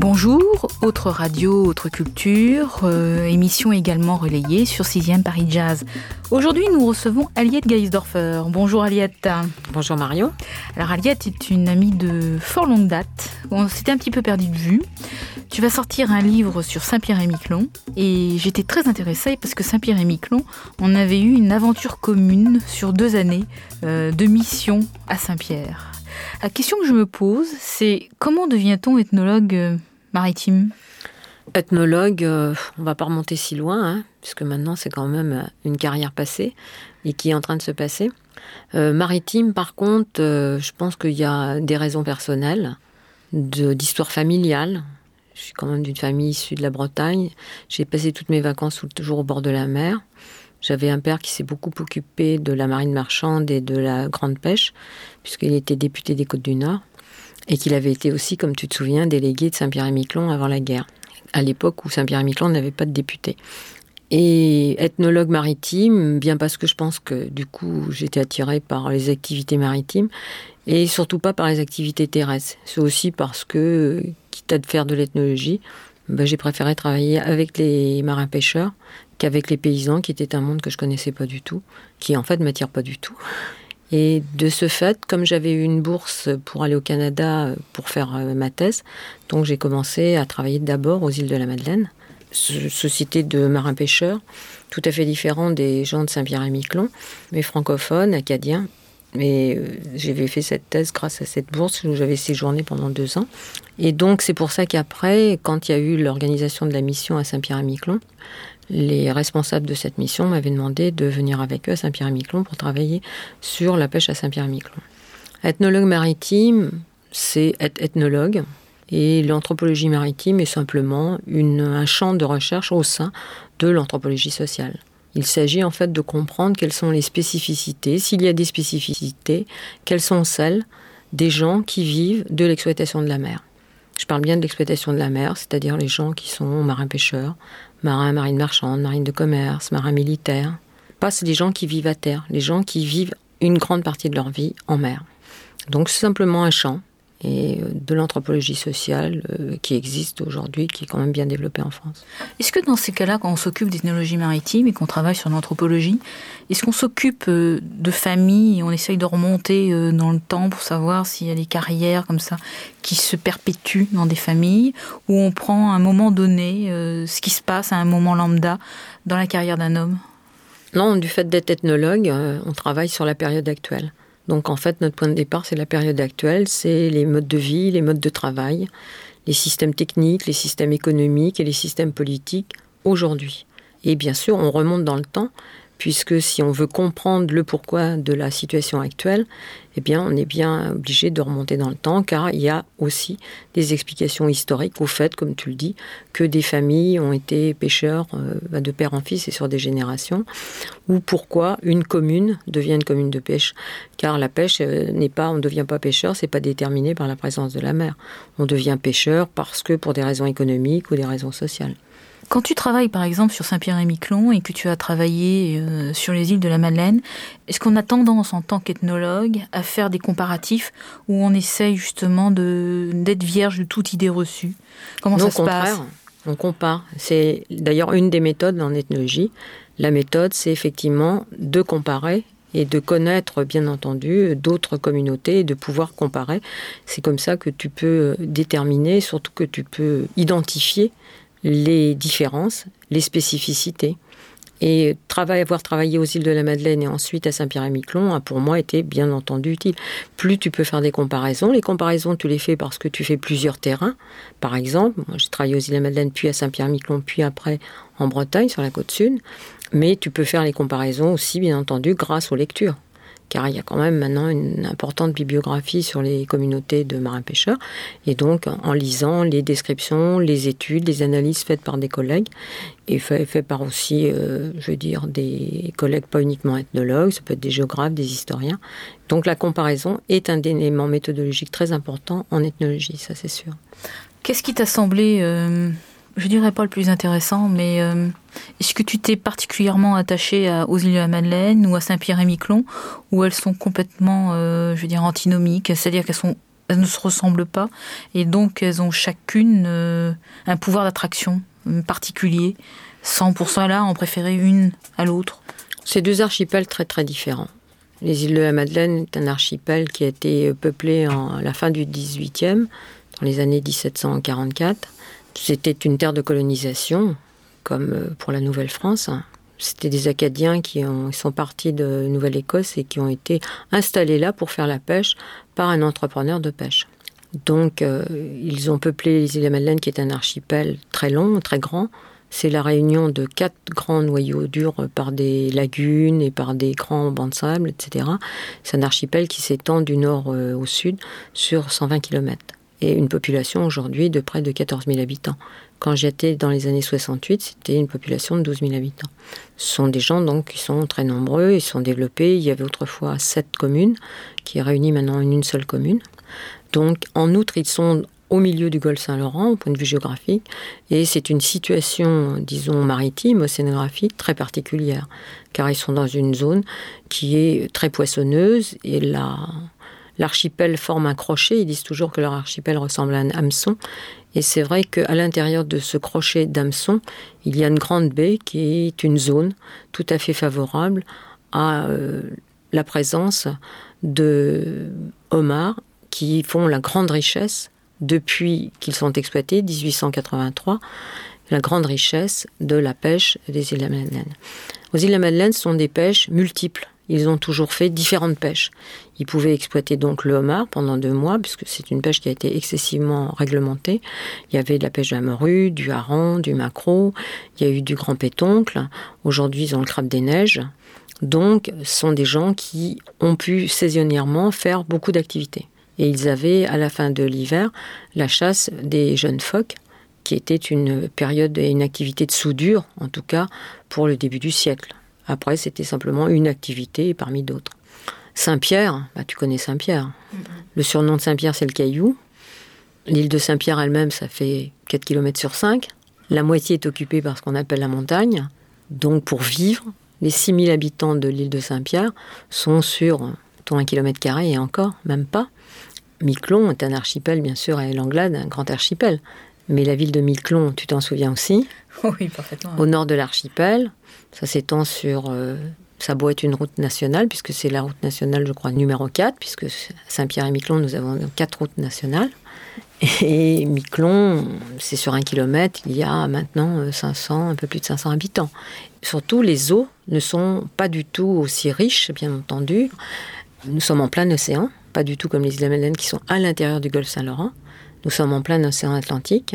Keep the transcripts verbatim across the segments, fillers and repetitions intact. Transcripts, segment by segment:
Bonjour, autre radio, autre culture, euh, émission également relayée sur sixième Paris Jazz. Aujourd'hui, nous recevons Aliette Geisdorfer. Bonjour Aliette. Bonjour Mario. Alors Aliette est une amie de fort longue date. On s'était un petit peu perdu de vue. Tu vas sortir un livre sur Saint-Pierre-et-Miquelon et j'étais très intéressée parce que Saint-Pierre-et-Miquelon, on avait eu une aventure commune sur deux années euh, de mission à Saint-Pierre. La question que je me pose, c'est comment devient-on ethnologue euh, maritime ? Ethnologue, euh, on ne va pas remonter si loin, hein, puisque maintenant c'est quand même une carrière passée et qui est en train de se passer. Euh, maritime, par contre, euh, je pense qu'il y a des raisons personnelles, de, d'histoire familiale. Je suis quand même d'une famille issue de la Bretagne. J'ai passé toutes mes vacances toujours au bord de la mer. J'avais un père qui s'est beaucoup occupé de la marine marchande et de la grande pêche, puisqu'il était député des Côtes-du-Nord, et qu'il avait été aussi, comme tu te souviens, délégué de Saint-Pierre-et-Miquelon avant la guerre, à l'époque où Saint-Pierre-et-Miquelon n'avait pas de député. Et ethnologue maritime, bien parce que je pense que du coup j'étais attirée par les activités maritimes, et surtout pas par les activités terrestres. C'est aussi parce que, quitte à faire de l'ethnologie, ben, j'ai préféré travailler avec les marins-pêcheurs qu'avec les paysans, qui était un monde que je connaissais pas du tout, qui en fait ne m'attire pas du tout. Et de ce fait, comme j'avais eu une bourse pour aller au Canada pour faire ma thèse, donc j'ai commencé à travailler d'abord aux îles de la Madeleine, société de marins-pêcheurs, tout à fait différent des gens de Saint-Pierre-et-Miquelon, mais francophones, acadiens. Mais j'avais fait cette thèse grâce à cette bourse où j'avais séjourné pendant deux ans. Et donc c'est pour ça qu'après, quand il y a eu l'organisation de la mission à Saint-Pierre-et-Miquelon, les responsables de cette mission m'avaient demandé de venir avec eux à Saint-Pierre-et-Miquelon pour travailler sur la pêche à Saint-Pierre-et-Miquelon. Ethnologue maritime, c'est être ethnologue. Et l'anthropologie maritime est simplement une, un champ de recherche au sein de l'anthropologie sociale. Il s'agit en fait de comprendre quelles sont les spécificités, s'il y a des spécificités, quelles sont celles des gens qui vivent de l'exploitation de la mer. Je parle bien de l'exploitation de la mer, c'est-à-dire les gens qui sont marins-pêcheurs, marins, marines marchandes, marines de commerce, marins militaires. Pas c'est les gens qui vivent à terre, les gens qui vivent une grande partie de leur vie en mer. Donc c'est simplement un champ et de l'anthropologie sociale euh, qui existe aujourd'hui, qui est quand même bien développée en France. Est-ce que dans ces cas-là, quand on s'occupe d'ethnologie maritime et qu'on travaille sur l'anthropologie, est-ce qu'on s'occupe euh, de familles et on essaye de remonter euh, dans le temps pour savoir s'il y a des carrières comme ça qui se perpétuent dans des familles, ou on prend à un moment donné euh, ce qui se passe à un moment lambda dans la carrière d'un homme ? Non, du fait d'être ethnologue, euh, on travaille sur la période actuelle. Donc en fait, notre point de départ, c'est la période actuelle, c'est les modes de vie, les modes de travail, les systèmes techniques, les systèmes économiques et les systèmes politiques aujourd'hui. Et bien sûr, on remonte dans le temps, puisque si on veut comprendre le pourquoi de la situation actuelle, eh bien, on est bien obligé de remonter dans le temps, car il y a aussi des explications historiques au fait, comme tu le dis, que des familles ont été pêcheurs euh, de père en fils et sur des générations, ou pourquoi une commune devient une commune de pêche. Car la pêche euh, n'est pas, on ne devient pas pêcheur, c'est pas déterminé par la présence de la mer. On devient pêcheur parce que pour des raisons économiques ou des raisons sociales. Quand tu travailles par exemple sur Saint-Pierre-et-Miquelon et que tu as travaillé euh, sur les îles de la Madeleine, est-ce qu'on a tendance en tant qu'ethnologue à faire des comparatifs où on essaye justement de, d'être vierge de toute idée reçue ? Comment non, ça se passe ? Au contraire, on compare. C'est d'ailleurs une des méthodes en ethnologie. La méthode, c'est effectivement de comparer et de connaître, bien entendu, d'autres communautés et de pouvoir comparer. C'est comme ça que tu peux déterminer, surtout que tu peux identifier les différences, les spécificités. Et travail, avoir travaillé aux îles de la Madeleine et ensuite à Saint-Pierre-et-Miquelon a pour moi été bien entendu utile. Plus tu peux faire des comparaisons, les comparaisons tu les fais parce que tu fais plusieurs terrains. Par exemple, moi j'ai travaillé aux îles de la Madeleine, puis à Saint-Pierre-et-Miquelon, puis après en Bretagne, sur la côte sud. Mais tu peux faire les comparaisons aussi, bien entendu, grâce aux lectures. Car il y a quand même maintenant une importante bibliographie sur les communautés de marins-pêcheurs. Et donc, en lisant les descriptions, les études, les analyses faites par des collègues, et faites fait par aussi, euh, je veux dire, des collègues pas uniquement ethnologues, ça peut être des géographes, des historiens. Donc la comparaison est un élément méthodologique très important en ethnologie, ça c'est sûr. Qu'est-ce qui t'a semblé... Euh... je dirais pas le plus intéressant, mais euh, est-ce que tu t'es particulièrement attaché à, aux îles de la Madeleine ou à Saint-Pierre-et-Miquelon, où elles sont complètement, euh, je veux dire, antinomiques, c'est-à-dire qu'elles sont elles ne se ressemblent pas. Et donc, elles ont chacune euh, un pouvoir d'attraction particulier, sans pour cela en préférer une à l'autre. C'est deux archipels très très différents. Les îles de la Madeleine est un archipel qui a été peuplé en, à la fin du dix-huitième, dans les années dix-sept cent quarante-quatre. C'était une terre de colonisation, comme pour la Nouvelle-France. C'était des Acadiens qui ont, sont partis de Nouvelle-Écosse et qui ont été installés là pour faire la pêche par un entrepreneur de pêche. Donc, euh, ils ont peuplé les îles de la Madeleine, qui est un archipel très long, très grand. C'est la réunion de quatre grands noyaux durs par des lagunes et par des grands bancs de sable, et cetera. C'est un archipel qui s'étend du nord euh, au sud sur cent vingt kilomètres. Et une population aujourd'hui de près de quatorze mille habitants. Quand j'y étais dans les années soixante-huit, c'était une population de douze mille habitants. Ce sont des gens donc qui sont très nombreux, ils sont développés. Il y avait autrefois sept communes, qui réunissent maintenant en une seule commune. Donc, en outre, ils sont au milieu du golfe Saint-Laurent, au point de vue géographique, et c'est une situation, disons, maritime, océanographique, très particulière, car ils sont dans une zone qui est très poissonneuse, et la, l'archipel forme un crochet. Ils disent toujours que leur archipel ressemble à un hameçon, et c'est vrai qu'à l'intérieur de ce crochet d'hameçon, il y a une grande baie qui est une zone tout à fait favorable à euh, la présence de homards qui font la grande richesse depuis qu'ils sont exploités, dix-huit cent quatre-vingt-trois, la grande richesse de la pêche des îles de la Madeleine. Aux îles de la Madeleine, ce sont des pêches multiples. Ils ont toujours fait différentes pêches. Ils pouvaient exploiter donc le homard pendant deux mois, puisque c'est une pêche qui a été excessivement réglementée. Il y avait de la pêche de la morue, du hareng, du maquereau, il y a eu du grand pétoncle. Aujourd'hui, ils ont le crabe des neiges. Donc, ce sont des gens qui ont pu saisonnièrement faire beaucoup d'activités. Et ils avaient, à la fin de l'hiver, la chasse des jeunes phoques, qui était une période et une activité de soudure, en tout cas, pour le début du siècle. Après, c'était simplement une activité parmi d'autres. Saint-Pierre, bah, tu connais Saint-Pierre. Mm-hmm. Le surnom de Saint-Pierre, c'est le Caillou. L'île de Saint-Pierre elle-même, ça fait quatre kilomètres sur cinq. La moitié est occupée par ce qu'on appelle la montagne. Donc, pour vivre, les six mille habitants de l'île de Saint-Pierre sont sur un kilomètre carré et encore, même pas. Miquelon est un archipel, bien sûr, et l'Anglade, un grand archipel. Mais la ville de Miquelon, tu t'en souviens aussi ? Oui, parfaitement. Au nord de l'archipel, ça s'étend sur... Euh, ça doit être une route nationale, puisque c'est la route nationale, je crois, numéro quatre, puisque Saint-Pierre et Miquelon, nous avons quatre routes nationales. Et Miquelon, c'est sur un kilomètre, il y a maintenant cinq cents, un peu plus de cinq cents habitants. Surtout, les eaux ne sont pas du tout aussi riches, bien entendu. Nous sommes en plein océan, pas du tout comme les îles de la Madeleine qui sont à l'intérieur du golfe Saint-Laurent. Nous sommes en plein océan Atlantique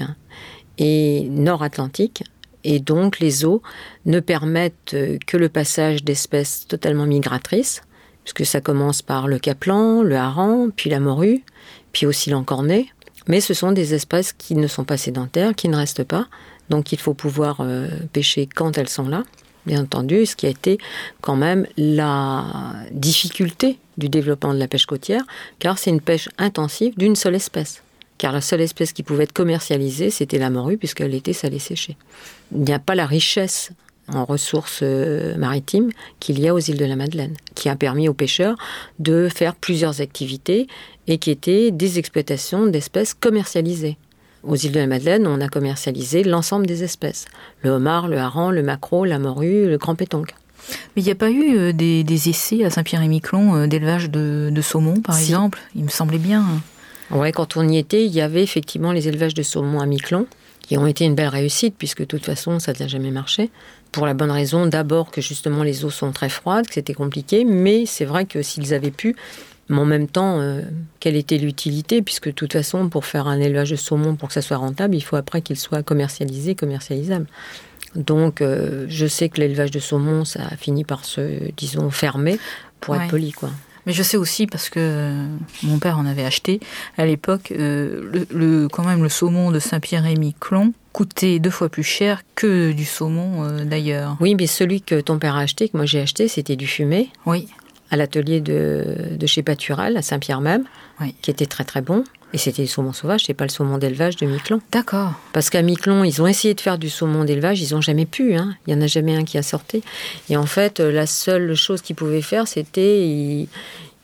et nord-atlantique. Et donc, les eaux ne permettent que le passage d'espèces totalement migratrices, puisque ça commence par le caplan, le hareng, puis la morue, puis aussi l'encornet. Mais ce sont des espèces qui ne sont pas sédentaires, qui ne restent pas. Donc, il faut pouvoir euh, pêcher quand elles sont là, bien entendu, ce qui a été quand même la difficulté du développement de la pêche côtière, car c'est une pêche intensive d'une seule espèce. Car la seule espèce qui pouvait être commercialisée, c'était la morue, puisqu'elle était salée séchée. Il n'y a pas la richesse en ressources maritimes qu'il y a aux îles de la Madeleine, qui a permis aux pêcheurs de faire plusieurs activités et qui étaient des exploitations d'espèces commercialisées. Aux îles de la Madeleine, on a commercialisé l'ensemble des espèces. Le homard, le hareng, le maquereau, la morue, le grand pétoncle. Mais il n'y a pas eu euh, des, des essais à Saint-Pierre-et-Miquelon euh, d'élevage de, de saumon, par si. exemple ? Il me semblait bien. Oui, quand on y était, il y avait effectivement les élevages de saumon à Miquelon, qui ont été une belle réussite, puisque de toute façon, ça n'a jamais marché. Pour la bonne raison, d'abord que justement les eaux sont très froides, que c'était compliqué, mais c'est vrai que s'ils avaient pu, mais en même temps, euh, quelle était l'utilité, puisque de toute façon, pour faire un élevage de saumon, pour que ça soit rentable, il faut après qu'il soit commercialisé, commercialisable. Donc, euh, je sais que l'élevage de saumon, ça a fini par se, disons, fermer, pour ouais. être poli, quoi. Mais je sais aussi, parce que mon père en avait acheté, à l'époque, euh, le, le, quand même le saumon de Saint-Pierre-et-Miquelon coûtait deux fois plus cher que du saumon euh, d'ailleurs. Oui, mais celui que ton père a acheté, que moi j'ai acheté, c'était du fumé. Oui. À l'atelier de, de chez Patural, à Saint-Pierre même, oui. qui était très très bon. Et c'était du saumon sauvage, c'est pas le saumon d'élevage de Miquelon. D'accord. Parce qu'à Miquelon, ils ont essayé de faire du saumon d'élevage, ils n'ont jamais pu. Hein. Il n'y en a jamais un qui a sorti. Et en fait, la seule chose qu'ils pouvaient faire, c'était... Ils,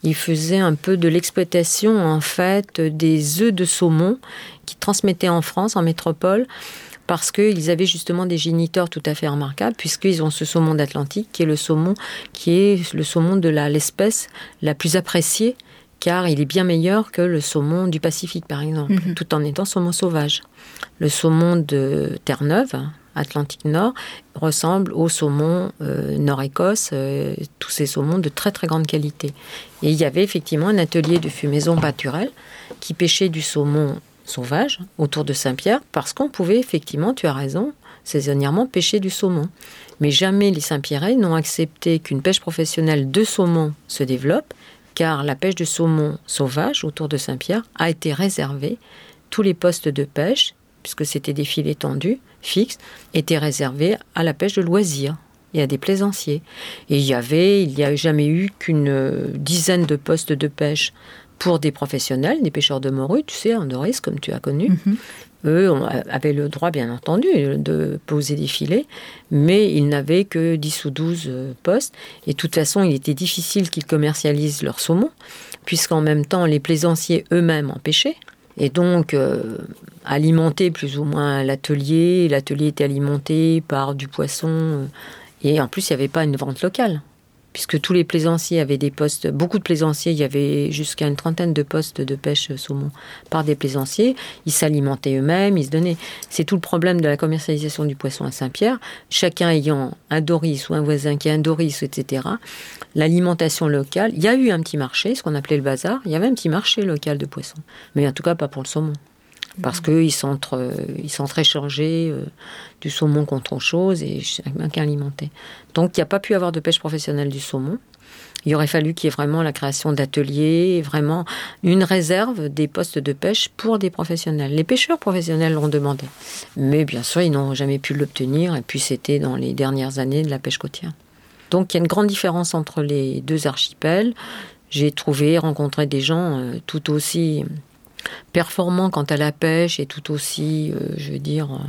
ils faisaient un peu de l'exploitation, en fait, des œufs de saumon qu'ils transmettaient en France, en métropole, parce qu'ils avaient justement des géniteurs tout à fait remarquables, puisqu'ils ont ce saumon d'Atlantique, qui est le saumon, qui est le saumon de la, l'espèce la plus appréciée, car il est bien meilleur que le saumon du Pacifique, par exemple, mmh. tout en étant saumon sauvage. Le saumon de Terre-Neuve, Atlantique Nord, ressemble au saumon euh, Nord-Écosse, euh, tous ces saumons de très très grande qualité. Et il y avait effectivement un atelier de fumaison pâturelle qui pêchait du saumon sauvage autour de Saint-Pierre, parce qu'on pouvait effectivement, tu as raison, saisonnièrement pêcher du saumon. Mais jamais les Saint-Pierrais n'ont accepté qu'une pêche professionnelle de saumon se développe, car la pêche de saumon sauvage autour de Saint-Pierre a été réservée. Tous les postes de pêche, puisque c'était des filets tendus, fixes, étaient réservés à la pêche de loisirs et à des plaisanciers. Et il y avait, il n'y a jamais eu qu'une dizaine de postes de pêche pour des professionnels, des pêcheurs de morue, tu sais, en Doris, comme tu as connu. Mm-hmm. Eux avaient le droit, bien entendu, de poser des filets, mais ils n'avaient que dix ou douze postes. Et de toute façon, il était difficile qu'ils commercialisent leur saumon, puisqu'en même temps, les plaisanciers eux-mêmes en pêchaient. Et donc, euh, alimentaient plus ou moins l'atelier. L'atelier était alimenté par du poisson. Et en plus, il n'y avait pas une vente locale. Puisque tous les plaisanciers avaient des postes, beaucoup de plaisanciers, il y avait jusqu'à une trentaine de postes de pêche saumon par des plaisanciers. Ils s'alimentaient eux-mêmes, ils se donnaient. C'est tout le problème de la commercialisation du poisson à Saint-Pierre. Chacun ayant un doris ou un voisin qui a un doris, et cetera. L'alimentation locale, il y a eu un petit marché, ce qu'on appelait le bazar. Il y avait un petit marché local de poissons, mais en tout cas pas pour le saumon. Parce qu'ils s'entre, ils s'entre-échangeaient euh, du saumon contre autre chose et chacun qui alimentait. Donc, il n'y a pas pu avoir de pêche professionnelle du saumon. Il aurait fallu qu'il y ait vraiment la création d'ateliers, vraiment une réserve des postes de pêche pour des professionnels. Les pêcheurs professionnels l'ont demandé. Mais bien sûr, ils n'ont jamais pu l'obtenir. Et puis, c'était dans les dernières années de la pêche côtière. Donc, il y a une grande différence entre les deux archipels. J'ai trouvé, rencontré des gens euh, tout aussi performants quant à la pêche et tout aussi, euh, je veux dire, euh,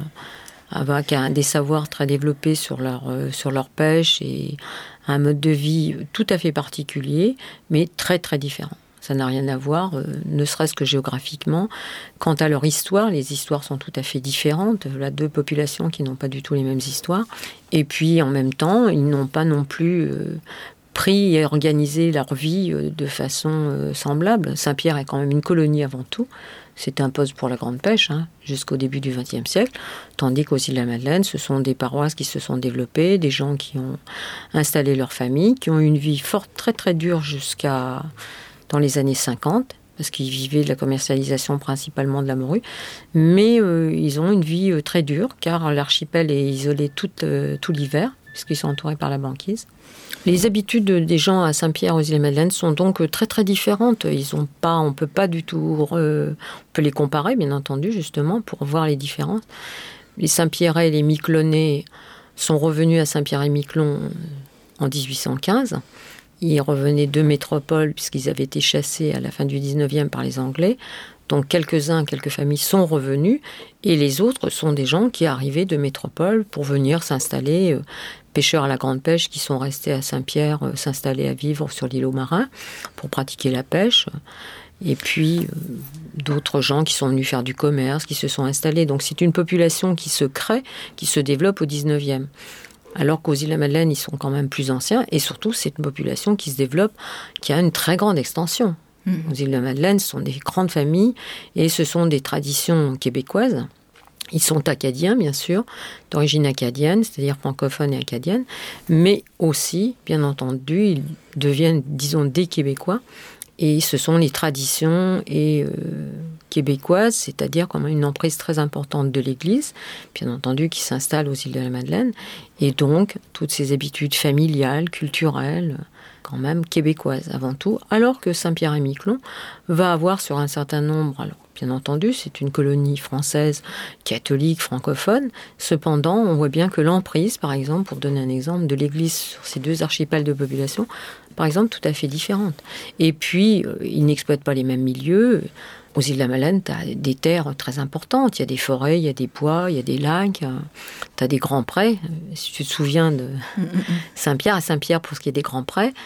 avec un, des savoirs très développés sur leur, euh, sur leur pêche et un mode de vie tout à fait particulier, mais très très différent. Ça n'a rien à voir, euh, ne serait-ce que géographiquement. Quant à leur histoire, les histoires sont tout à fait différentes. Voilà deux populations qui n'ont pas du tout les mêmes histoires. Et puis, en même temps, ils n'ont pas non plus euh, pris et organisé leur vie euh, de façon euh, semblable. Saint-Pierre est quand même une colonie avant tout. C'est un poste pour la grande pêche, hein, jusqu'au début du vingtième siècle. Tandis qu'aux îles de la Madeleine, ce sont des paroisses qui se sont développées, des gens qui ont installé leur famille, qui ont eu une vie forte, très très dure jusqu'à dans les années cinquante, parce qu'ils vivaient de la commercialisation principalement de la morue. Mais euh, ils ont une vie euh, très dure, car l'archipel est isolé tout, euh, tout l'hiver, puisqu'ils sont entourés par la banquise. Les habitudes des gens à Saint-Pierre, aux îles de la Madeleine, sont donc très très différentes. Ils ont pas, on peut pas du tout, euh, on peut les comparer, bien entendu, justement, pour voir les différences. Les Saint-Pierrais et les Miquelonais sont revenus à Saint-Pierre-et-Miquelon en dix-huit cent quinze. Ils revenaient de métropole, puisqu'ils avaient été chassés à la fin du dix-neuvième par les Anglais. Donc quelques-uns, quelques familles sont revenus, et les autres sont des gens qui arrivaient de métropole pour venir s'installer, euh, pêcheurs à la grande pêche qui sont restés à Saint-Pierre, euh, s'installer à vivre sur l'îlot marin pour pratiquer la pêche. Et puis euh, d'autres gens qui sont venus faire du commerce, qui se sont installés. Donc c'est une population qui se crée, qui se développe au dix-neuvième. Alors qu'aux îles de la Madeleine, ils sont quand même plus anciens. Et surtout, c'est une population qui se développe, qui a une très grande extension. Mmh. Aux îles de la Madeleine, ce sont des grandes familles et ce sont des traditions québécoises. Ils sont acadiens, bien sûr, d'origine acadienne, c'est-à-dire francophone et acadienne, mais aussi, bien entendu, ils deviennent, disons, des Québécois. Et ce sont les traditions et, euh, québécoises, c'est-à-dire comme une emprise très importante de l'Église, bien entendu, qui s'installe aux îles de la Madeleine, et donc toutes ces habitudes familiales, culturelles, quand même québécoises avant tout, alors que Saint-Pierre-et-Miquelon va avoir sur un certain nombre, alors bien entendu, c'est une colonie française, catholique, francophone, cependant, on voit bien que l'emprise, par exemple, pour donner un exemple, de l'Église sur ces deux archipels de population, par exemple, tout à fait différente. Et puis, euh, ils n'exploitent pas les mêmes milieux. Aux îles de la Madeleine, tu as des terres très importantes. Il y a des forêts, il y a des bois, il y a des lacs. Tu as des grands prés. Si tu te souviens de Saint-Pierre, à Saint-Pierre, pour ce qui est des grands prés,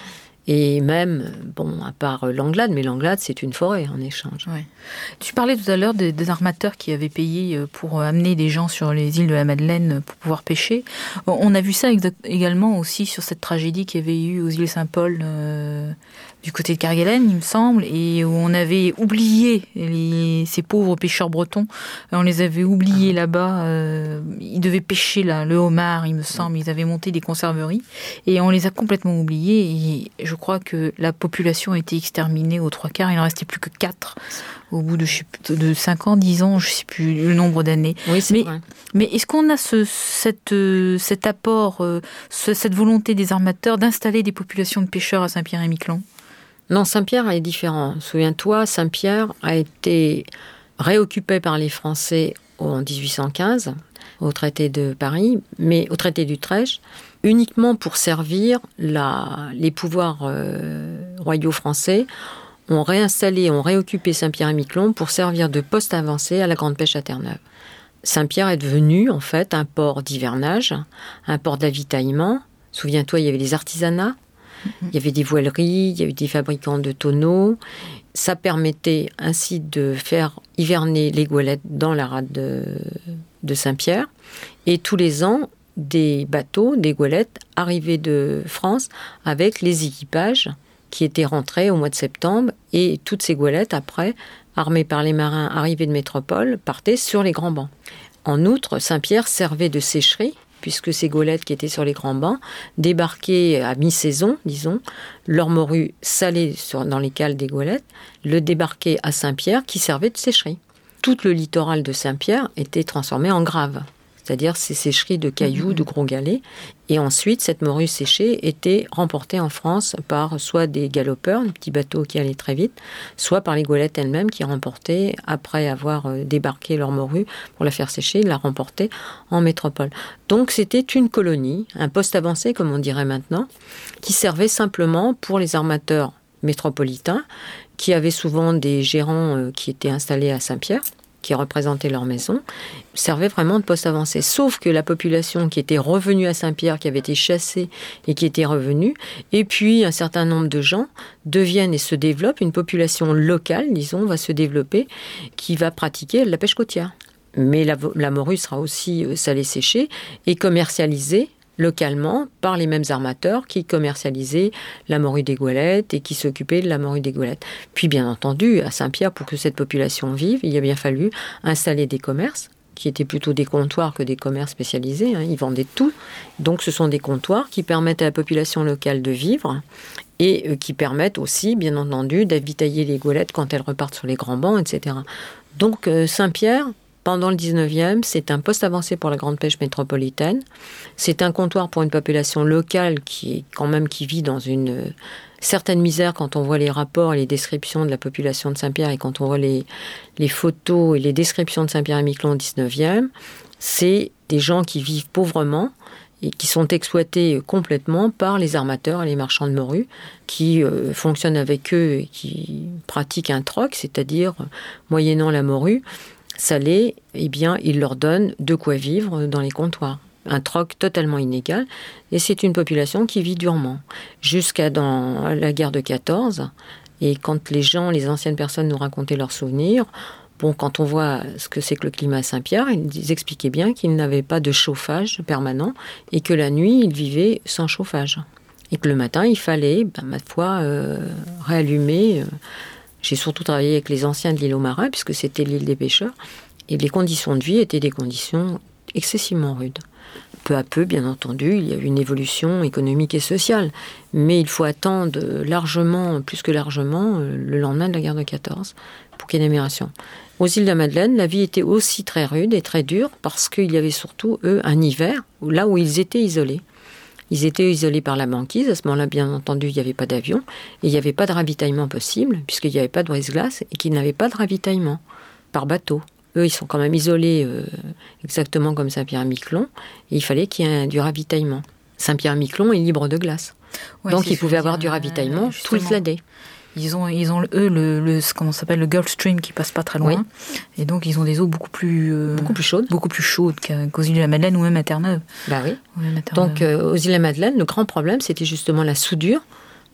Et même, bon, à part l'Anglade, mais l'Anglade, c'est une forêt en échange. Ouais. Tu parlais tout à l'heure des, des armateurs qui avaient payé pour amener des gens sur les îles de la Madeleine pour pouvoir pêcher. On a vu ça exact, également aussi sur cette tragédie qu'il y avait eu aux îles Saint-Paul, euh, du côté de Kerguelen, il me semble, et où on avait oublié les, ces pauvres pêcheurs bretons. On les avait oubliés là-bas. Euh, ils devaient pêcher là, le homard, il me semble. Ils avaient monté des conserveries et on les a complètement oubliés. Et je crois que la population a été exterminée aux trois quarts. Il n'en restait plus que quatre au bout de, je sais plus, de cinq ans, dix ans, je ne sais plus le nombre d'années. Oui, c'est mais, vrai. Mais est-ce qu'on a ce, cette, cet apport, ce, cette volonté des armateurs d'installer des populations de pêcheurs à Saint-Pierre-et-Miquelon ? Non, Saint-Pierre est différent. Souviens-toi, Saint-Pierre a été réoccupé par les Français en dix-huit cent quinze, au traité de Paris, mais au traité d'Utrecht, uniquement pour servir la, les pouvoirs euh, royaux français, ont réinstallé, ont réoccupé Saint-Pierre-et-Miquelon pour servir de poste avancé à la grande pêche à Terre-Neuve. Saint-Pierre est devenu, en fait, un port d'hivernage, un port d'avitaillement. Souviens-toi, il y avait les artisanats, il y avait des voileries, il y avait des fabricants de tonneaux. Ça permettait ainsi de faire hiverner les goualettes dans la rade de, de Saint-Pierre. Et tous les ans, des bateaux, des goualettes arrivaient de France avec les équipages qui étaient rentrés au mois de septembre. Et toutes ces goualettes, après, armées par les marins arrivés de métropole, partaient sur les grands bancs. En outre, Saint-Pierre servait de sécherie, puisque ces goualettes qui étaient sur les grands bancs débarquaient à mi-saison, disons, leur morue salée sur, dans les cales des goualettes, le débarquaient à Saint-Pierre qui servait de sécherie. Tout le littoral de Saint-Pierre était transformé en grave, c'est-à-dire ces sécheries de cailloux, de gros galets. Et ensuite, cette morue séchée était remportée en France par soit des galopeurs, des petits bateaux qui allaient très vite, soit par les goualettes elles-mêmes qui remportaient, après avoir débarqué leur morue pour la faire sécher, la remportaient en métropole. Donc c'était une colonie, un poste avancé comme on dirait maintenant, qui servait simplement pour les armateurs métropolitains, qui avaient souvent des gérants qui étaient installés à Saint-Pierre, qui représentaient leur maison, servaient vraiment de poste avancé. Sauf que la population qui était revenue à Saint-Pierre, qui avait été chassée et qui était revenue, et puis un certain nombre de gens deviennent et se développent, une population locale, disons, va se développer, qui va pratiquer la pêche côtière. Mais la, la morue sera aussi salée séchée et commercialisée localement par les mêmes armateurs qui commercialisaient la morue des goualettes et qui s'occupaient de la morue des goualettes. Puis bien entendu, à Saint-Pierre, pour que cette population vive, il a bien fallu installer des commerces qui étaient plutôt des comptoirs que des commerces spécialisés. Hein. Ils vendaient tout. Donc ce sont des comptoirs qui permettent à la population locale de vivre et euh, qui permettent aussi, bien entendu, d'avitailler les goualettes quand elles repartent sur les grands bancs, et cetera. Donc euh, Saint-Pierre, pendant le dix-neuvième, c'est un poste avancé pour la grande pêche métropolitaine. C'est un comptoir pour une population locale qui, quand même, qui vit dans une euh, certaine misère quand on voit les rapports et les descriptions de la population de Saint-Pierre et quand on voit les, les photos et les descriptions de Saint-Pierre-et-Miquelon au dix-neuvième. C'est des gens qui vivent pauvrement et qui sont exploités complètement par les armateurs et les marchands de morue qui euh, fonctionnent avec eux et qui pratiquent un troc, c'est-à-dire, euh, moyennant la morue salée, eh bien, ils leur donnent de quoi vivre dans les comptoirs. Un troc totalement inégal. Et c'est une population qui vit durement. Jusqu'à dans la guerre de quatorze. Et quand les gens, les anciennes personnes nous racontaient leurs souvenirs, bon, quand on voit ce que c'est que le climat à Saint-Pierre, ils expliquaient bien qu'ils n'avaient pas de chauffage permanent et que la nuit, ils vivaient sans chauffage. Et que le matin, il fallait, ben, ma foi, euh, réallumer... Euh, J'ai surtout travaillé avec les anciens de l'île aux Marins, puisque c'était l'île des pêcheurs. Et les conditions de vie étaient des conditions excessivement rudes. Peu à peu, bien entendu, il y a eu une évolution économique et sociale. Mais il faut attendre largement, plus que largement, le lendemain de la guerre de quatorze, pour qu'il y ait une amélioration. Aux îles de la Madeleine, la vie était aussi très rude et très dure, parce qu'il y avait surtout, eux, un hiver, là où ils étaient isolés. Ils étaient isolés par la banquise. À ce moment-là, bien entendu, il n'y avait pas d'avion. Et il n'y avait pas de ravitaillement possible, puisqu'il n'y avait pas de brise-glace et qu'ils n'avaient pas de ravitaillement par bateau. Eux, ils sont quand même isolés euh, exactement comme Saint-Pierre-et-Miquelon. Et il fallait qu'il y ait du ravitaillement. Saint-Pierre-et-Miquelon est libre de glace. Ouais, donc, ils pouvaient avoir du ravitaillement euh, toute l'année. Ils ont, ils ont eux, le, le, comment ça s'appelle, le Gulf Stream qui passe pas très loin. Oui. Et donc, ils ont des eaux beaucoup plus, euh, beaucoup plus chaudes. Beaucoup plus chaudes qu'aux îles de la Madeleine ou même à Terre-Neuve. Bah oui. Donc, euh, aux îles de la Madeleine, le grand problème, c'était justement la soudure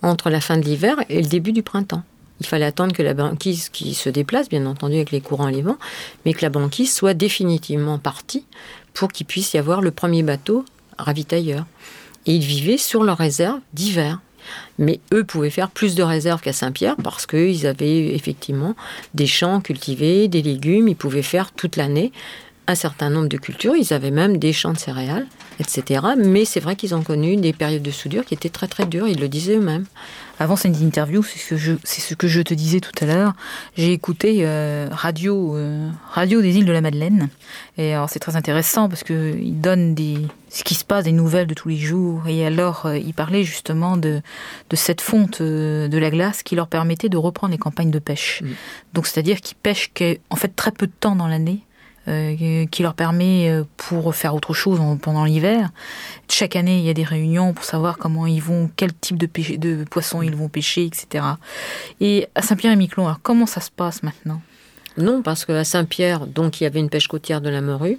entre la fin de l'hiver et le début du printemps. Il fallait attendre que la banquise, qui se déplace, bien entendu, avec les courants et les vents, mais que la banquise soit définitivement partie pour qu'il puisse y avoir le premier bateau ravitailleur. Et ils vivaient sur leurs réserves d'hiver. Mais eux pouvaient faire plus de réserves qu'à Saint-Pierre parce qu'ils avaient effectivement des champs cultivés, des légumes, ils pouvaient faire toute l'année un certain nombre de cultures, ils avaient même des champs de céréales, et cetera. Mais c'est vrai qu'ils ont connu des périodes de soudure qui étaient très très dures, ils le disaient eux-mêmes. Avant cette interview, c'est ce que je, c'est ce que je te disais tout à l'heure, j'ai écouté euh, radio, euh, radio des îles de la Madeleine. Et alors c'est très intéressant parce qu'ils donnent des, ce qui se passe, des nouvelles de tous les jours. Et alors euh, ils parlaient justement de, de cette fonte euh, de la glace qui leur permettait de reprendre les campagnes de pêche. Mmh. Donc c'est-à-dire qu'ils pêchent en fait très peu de temps dans l'année. Euh, qui leur permet, euh, pour faire autre chose en, pendant l'hiver. Chaque année, il y a des réunions pour savoir comment ils vont, quel type de, pêche, de poissons ils vont pêcher, et cetera. Et à Saint-Pierre-et-Miquelon, alors comment ça se passe maintenant ? Non, parce qu'à Saint-Pierre, donc, il y avait une pêche côtière de la morue,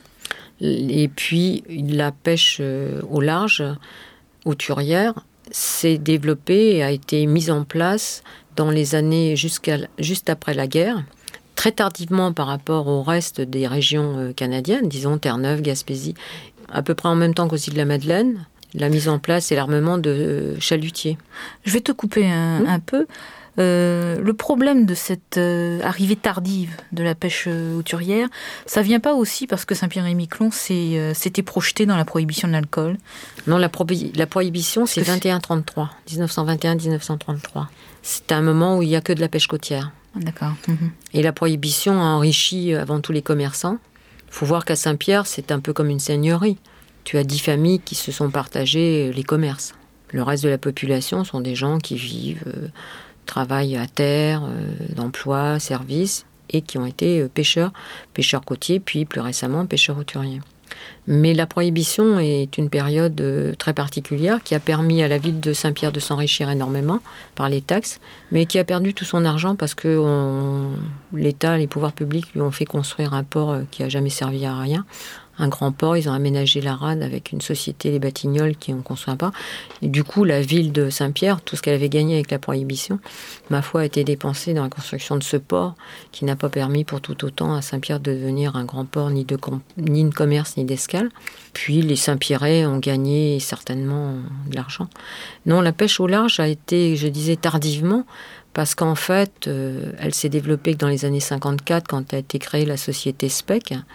et puis la pêche euh, au large, hauturière, s'est développée et a été mise en place dans les années jusqu'à, juste après la guerre, très tardivement par rapport au reste des régions canadiennes, disons Terre-Neuve, Gaspésie, à peu près en même temps qu'aux îles de la Madeleine, la mise en place et l'armement de chalutiers. Je vais te couper un, mmh. un peu. Euh, le problème de cette euh, arrivée tardive de la pêche euh, hauturière, ça vient pas aussi parce que Saint-Pierre-et-Miquelon s'est, euh, s'était projeté dans la prohibition de l'alcool ? Non, la, probi- la prohibition, c'est vingt et un trente-trois, dix-neuf cent vingt et un dix-neuf cent trente-trois. C'est un moment où il n'y a que de la pêche côtière. D'accord. Mmh. Et la prohibition a enrichi avant tout les commerçants. Il faut voir qu'à Saint-Pierre, c'est un peu comme une seigneurie. Tu as dix familles qui se sont partagées les commerces. Le reste de la population sont des gens qui vivent, euh, travaillent à terre, euh, d'emploi, services, et qui ont été euh, pêcheurs, pêcheurs côtiers, puis plus récemment pêcheurs hauturiers. Mais la prohibition est une période très particulière qui a permis à la ville de Saint-Pierre de s'enrichir énormément par les taxes, mais qui a perdu tout son argent parce que on, l'État, les pouvoirs publics lui ont fait construire un port qui n'a jamais servi à rien. Un grand port, ils ont aménagé la rade avec une société, les Batignolles, qui ont construit un port. Et du coup, la ville de Saint-Pierre, tout ce qu'elle avait gagné avec la prohibition, ma foi, a été dépensé dans la construction de ce port qui n'a pas permis pour tout autant à Saint-Pierre de devenir un grand port, ni de, com- ni de commerce, ni d'escale. Puis les Saint-Pierrais ont gagné certainement de l'argent. Non, la pêche au large a été, je disais, tardivement, parce qu'en fait, euh, elle s'est développée dans les années cinquante-quatre, quand a été créée la société S P E C,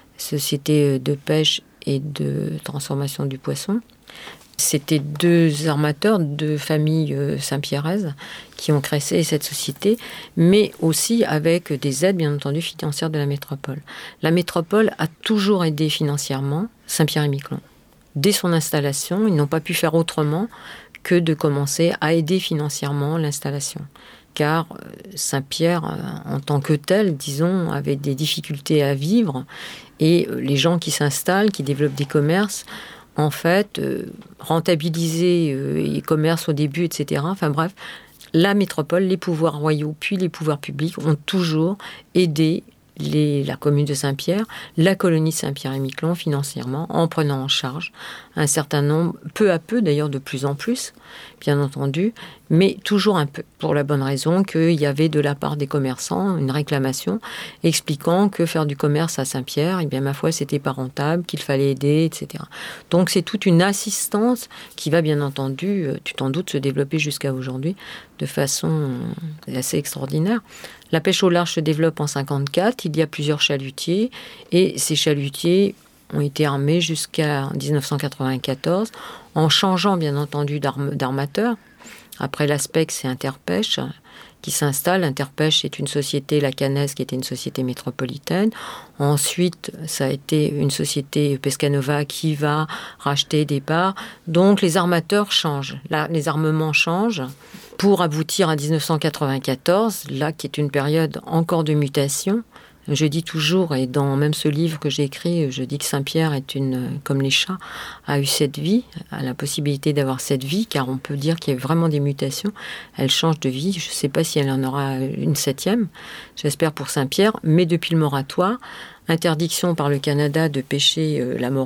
Société de pêche et de transformation du poisson. C'était deux armateurs, deux familles saint-pierraises qui ont créé cette société, mais aussi avec des aides, bien entendu, financières de la métropole. La métropole a toujours aidé financièrement Saint-Pierre-et-Miquelon. Dès son installation, ils n'ont pas pu faire autrement que de commencer à aider financièrement l'installation. Car Saint-Pierre, en tant que tel, disons, avait des difficultés à vivre. Et les gens qui s'installent, qui développent des commerces, en fait, euh, rentabiliser euh, les commerces au début, et cetera. Enfin bref, la métropole, les pouvoirs royaux, puis les pouvoirs publics ont toujours aidé les, la commune de Saint-Pierre, la colonie de Saint-Pierre-et-Miquelon financièrement, en prenant en charge un certain nombre, peu à peu d'ailleurs de plus en plus, bien entendu, mais toujours un peu, pour la bonne raison qu'il y avait de la part des commerçants une réclamation expliquant que faire du commerce à Saint-Pierre, eh bien ma foi, c'était pas rentable, qu'il fallait aider, et cetera. Donc c'est toute une assistance qui va bien entendu, tu t'en doutes, se développer jusqu'à aujourd'hui de façon assez extraordinaire. La pêche au large se développe en cinquante-quatre, il y a plusieurs chalutiers et ces chalutiers ont été armés jusqu'à dix-neuf cent quatre-vingt-quatorze en changeant bien entendu d'arme, d'armateur. Après l'Aspect, c'est Interpêche qui s'installe. Interpêche est une société, la Cannaise, qui était une société métropolitaine. Ensuite, ça a été une société Pescanova qui va racheter des parts. Donc, les armateurs changent. Là, les armements changent pour aboutir à dix-neuf cent quatre-vingt-quatorze, là, qui est une période encore de mutation. Je dis toujours, et dans même ce livre que j'ai écrit, je dis que Saint-Pierre est une, comme les chats, a eu cette vie, a la possibilité d'avoir cette vie, car on peut dire qu'il y a vraiment des mutations. Elle change de vie. Je ne sais pas si elle en aura une septième, j'espère pour Saint-Pierre, mais depuis le moratoire, interdiction par le Canada de pêcher euh, la morue.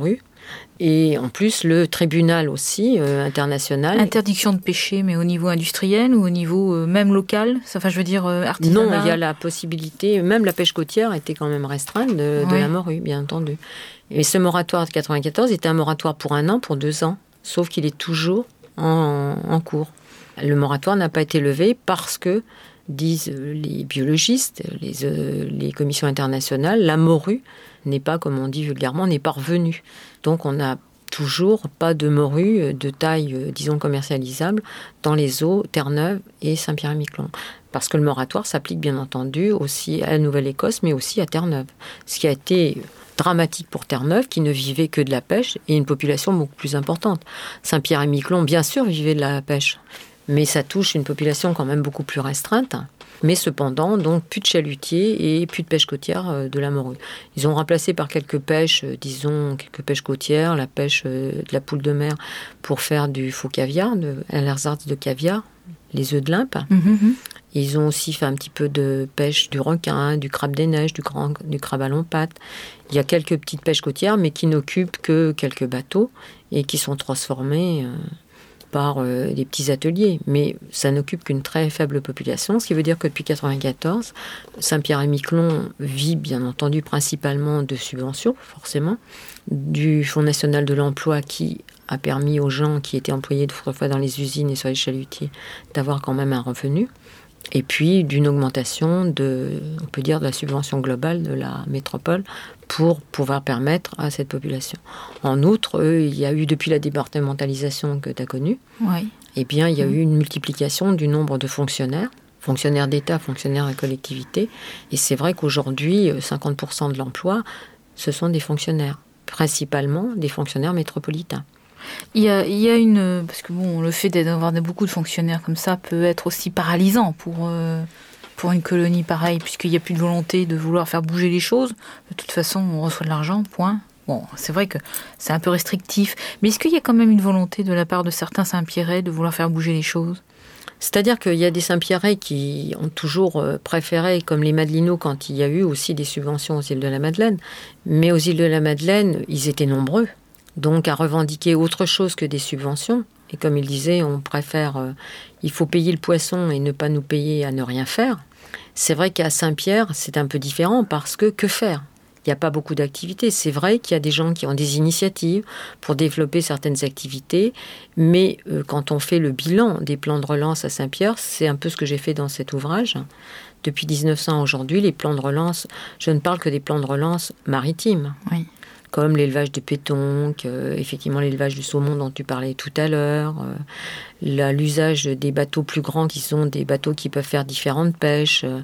Et en plus, le tribunal aussi, euh, international... Interdiction de pêcher, mais au niveau industriel ou au niveau euh, même local? Enfin, je veux dire euh, artisanal? Non, il y a la possibilité... Même la pêche côtière était quand même restreinte de, ouais. de la morue, bien entendu. Et ce moratoire de quatre-vingt-quatorze était un moratoire pour un an, pour deux ans, sauf qu'il est toujours en, en cours. Le moratoire n'a pas été levé parce que, disent les biologistes, les, euh, les commissions internationales, la morue n'est pas, comme on dit vulgairement, n'est pas revenue. Donc on n'a toujours pas de morue de taille, euh, disons, commercialisable dans les eaux Terre-Neuve et Saint-Pierre-et-Miquelon. Parce que le moratoire s'applique bien entendu aussi à la Nouvelle-Écosse, mais aussi à Terre-Neuve. Ce qui a été dramatique pour Terre-Neuve, qui ne vivait que de la pêche, et une population beaucoup plus importante. Saint-Pierre-et-Miquelon, bien sûr, vivait de la pêche, mais ça touche une population quand même beaucoup plus restreinte. Mais cependant, donc, plus de chalutiers et plus de pêche côtière de la morue. Ils ont remplacé par quelques pêches, disons, quelques pêches côtières, la pêche de la poule de mer pour faire du faux caviar, de, à l'ersatz de caviar, les œufs de limpe. Mm-hmm. Ils ont aussi fait un petit peu de pêche du requin, du crabe des neiges, du, grand, du crabe à longue patte. Il y a quelques petites pêches côtières, mais qui n'occupent que quelques bateaux et qui sont transformés... Euh, par euh, des petits ateliers, mais ça n'occupe qu'une très faible population, ce qui veut dire que depuis quatre-vingt-quatorze, Saint-Pierre-et-Miquelon vit bien entendu principalement de subventions, forcément, du Fonds national de l'emploi qui a permis aux gens qui étaient employés autrefois dans les usines et sur les chalutiers d'avoir quand même un revenu, et puis d'une augmentation de, on peut dire, de la subvention globale de la métropole pour pouvoir permettre à cette population. En outre, eux, il y a eu, depuis la départementalisation que tu as connue, oui. eh bien, il y a mmh. eu une multiplication du nombre de fonctionnaires, fonctionnaires d'État, fonctionnaires de collectivité, et c'est vrai qu'aujourd'hui, cinquante pour cent de l'emploi, ce sont des fonctionnaires, principalement des fonctionnaires métropolitains. Il y a, il y a une... Parce que bon, le fait d'avoir beaucoup de fonctionnaires comme ça peut être aussi paralysant pour, euh, pour une colonie pareille, puisqu'il n'y a plus de volonté de vouloir faire bouger les choses. De toute façon, on reçoit de l'argent, point. Bon, c'est vrai que c'est un peu restrictif. Mais est-ce qu'il y a quand même une volonté de la part de certains Saint-Pierrais de vouloir faire bouger les choses? C'est-à-dire qu'il y a des Saint-Pierrais qui ont toujours préféré, comme les Madelinots, quand il y a eu aussi des subventions aux îles de la Madeleine. Mais aux îles de la Madeleine, ils étaient nombreux. Donc à revendiquer autre chose que des subventions. Et comme il disait, on préfère, euh, il faut payer le poisson et ne pas nous payer à ne rien faire. C'est vrai qu'à Saint-Pierre, c'est un peu différent parce que que faire ? Il n'y a pas beaucoup d'activités. C'est vrai qu'il y a des gens qui ont des initiatives pour développer certaines activités, mais euh, quand on fait le bilan des plans de relance à Saint-Pierre, c'est un peu ce que j'ai fait dans cet ouvrage. Depuis dix-neuf cents aujourd'hui, les plans de relance, je ne parle que des plans de relance maritimes. Oui. Comme l'élevage de pétonque, euh, effectivement l'élevage du saumon dont tu parlais tout à l'heure, euh, la, l'usage des bateaux plus grands qui sont des bateaux qui peuvent faire différentes pêches, euh,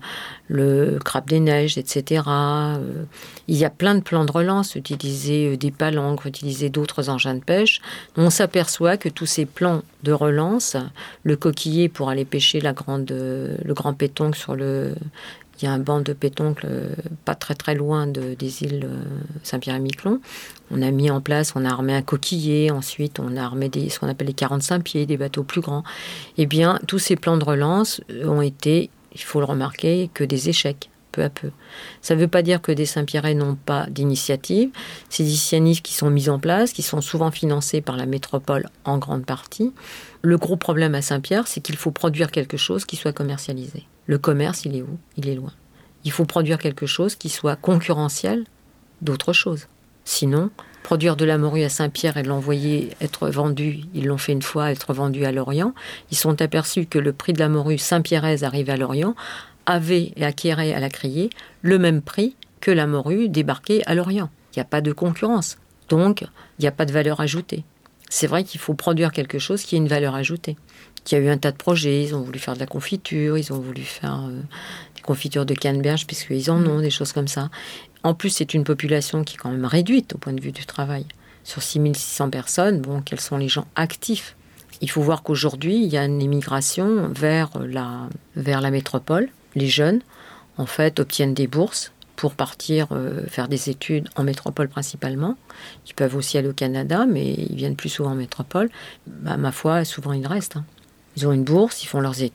le crabe des neiges, et cetera. Euh, il y a plein de plans de relance, utiliser euh, des palangres, utiliser d'autres engins de pêche. On s'aperçoit que tous ces plans de relance, le coquillier pour aller pêcher la grande, euh, le grand pétonque sur le... Il y a un banc de pétoncle euh, pas très très loin de, des îles euh, Saint-Pierre-et-Miquelon. On a mis en place, on a armé un coquillier, ensuite on a armé des, ce qu'on appelle les quarante-cinq pieds, des bateaux plus grands. Eh bien, tous ces plans de relance ont été, il faut le remarquer, que des échecs, peu à peu. Ça ne veut pas dire que des Saint-Pierrais n'ont pas d'initiatives. Ces initiatives qui sont mises en place, qui sont souvent financées par la métropole en grande partie. Le gros problème à Saint-Pierre, c'est qu'il faut produire quelque chose qui soit commercialisé. Le commerce, il est où ? Il est loin. Il faut produire quelque chose qui soit concurrentiel d'autre chose. Sinon, produire de la morue à Saint-Pierre et l'envoyer être vendu, ils l'ont fait une fois, être vendu à Lorient. Ils sont aperçus que le prix de la morue saint-pierraise arrivée à Lorient avait et acquérait à la criée le même prix que la morue débarquée à Lorient. Il n'y a pas de concurrence. Donc, il n'y a pas de valeur ajoutée. C'est vrai qu'il faut produire quelque chose qui ait une valeur ajoutée. Il y a eu un tas de projets, ils ont voulu faire de la confiture, ils ont voulu faire euh, des confitures de canneberge, puisqu'ils en ont, des choses comme ça. En plus, c'est une population qui est quand même réduite au point de vue du travail. Sur six mille six cents personnes, bon, quels sont les gens actifs ? Il faut voir qu'aujourd'hui, il y a une émigration vers la, vers la métropole. Les jeunes, en fait, obtiennent des bourses pour partir euh, faire des études en métropole principalement. Ils peuvent aussi aller au Canada, mais ils viennent plus souvent en métropole. Bah, ma foi, souvent ils restent. Hein. Ils ont une bourse, ils font leurs études,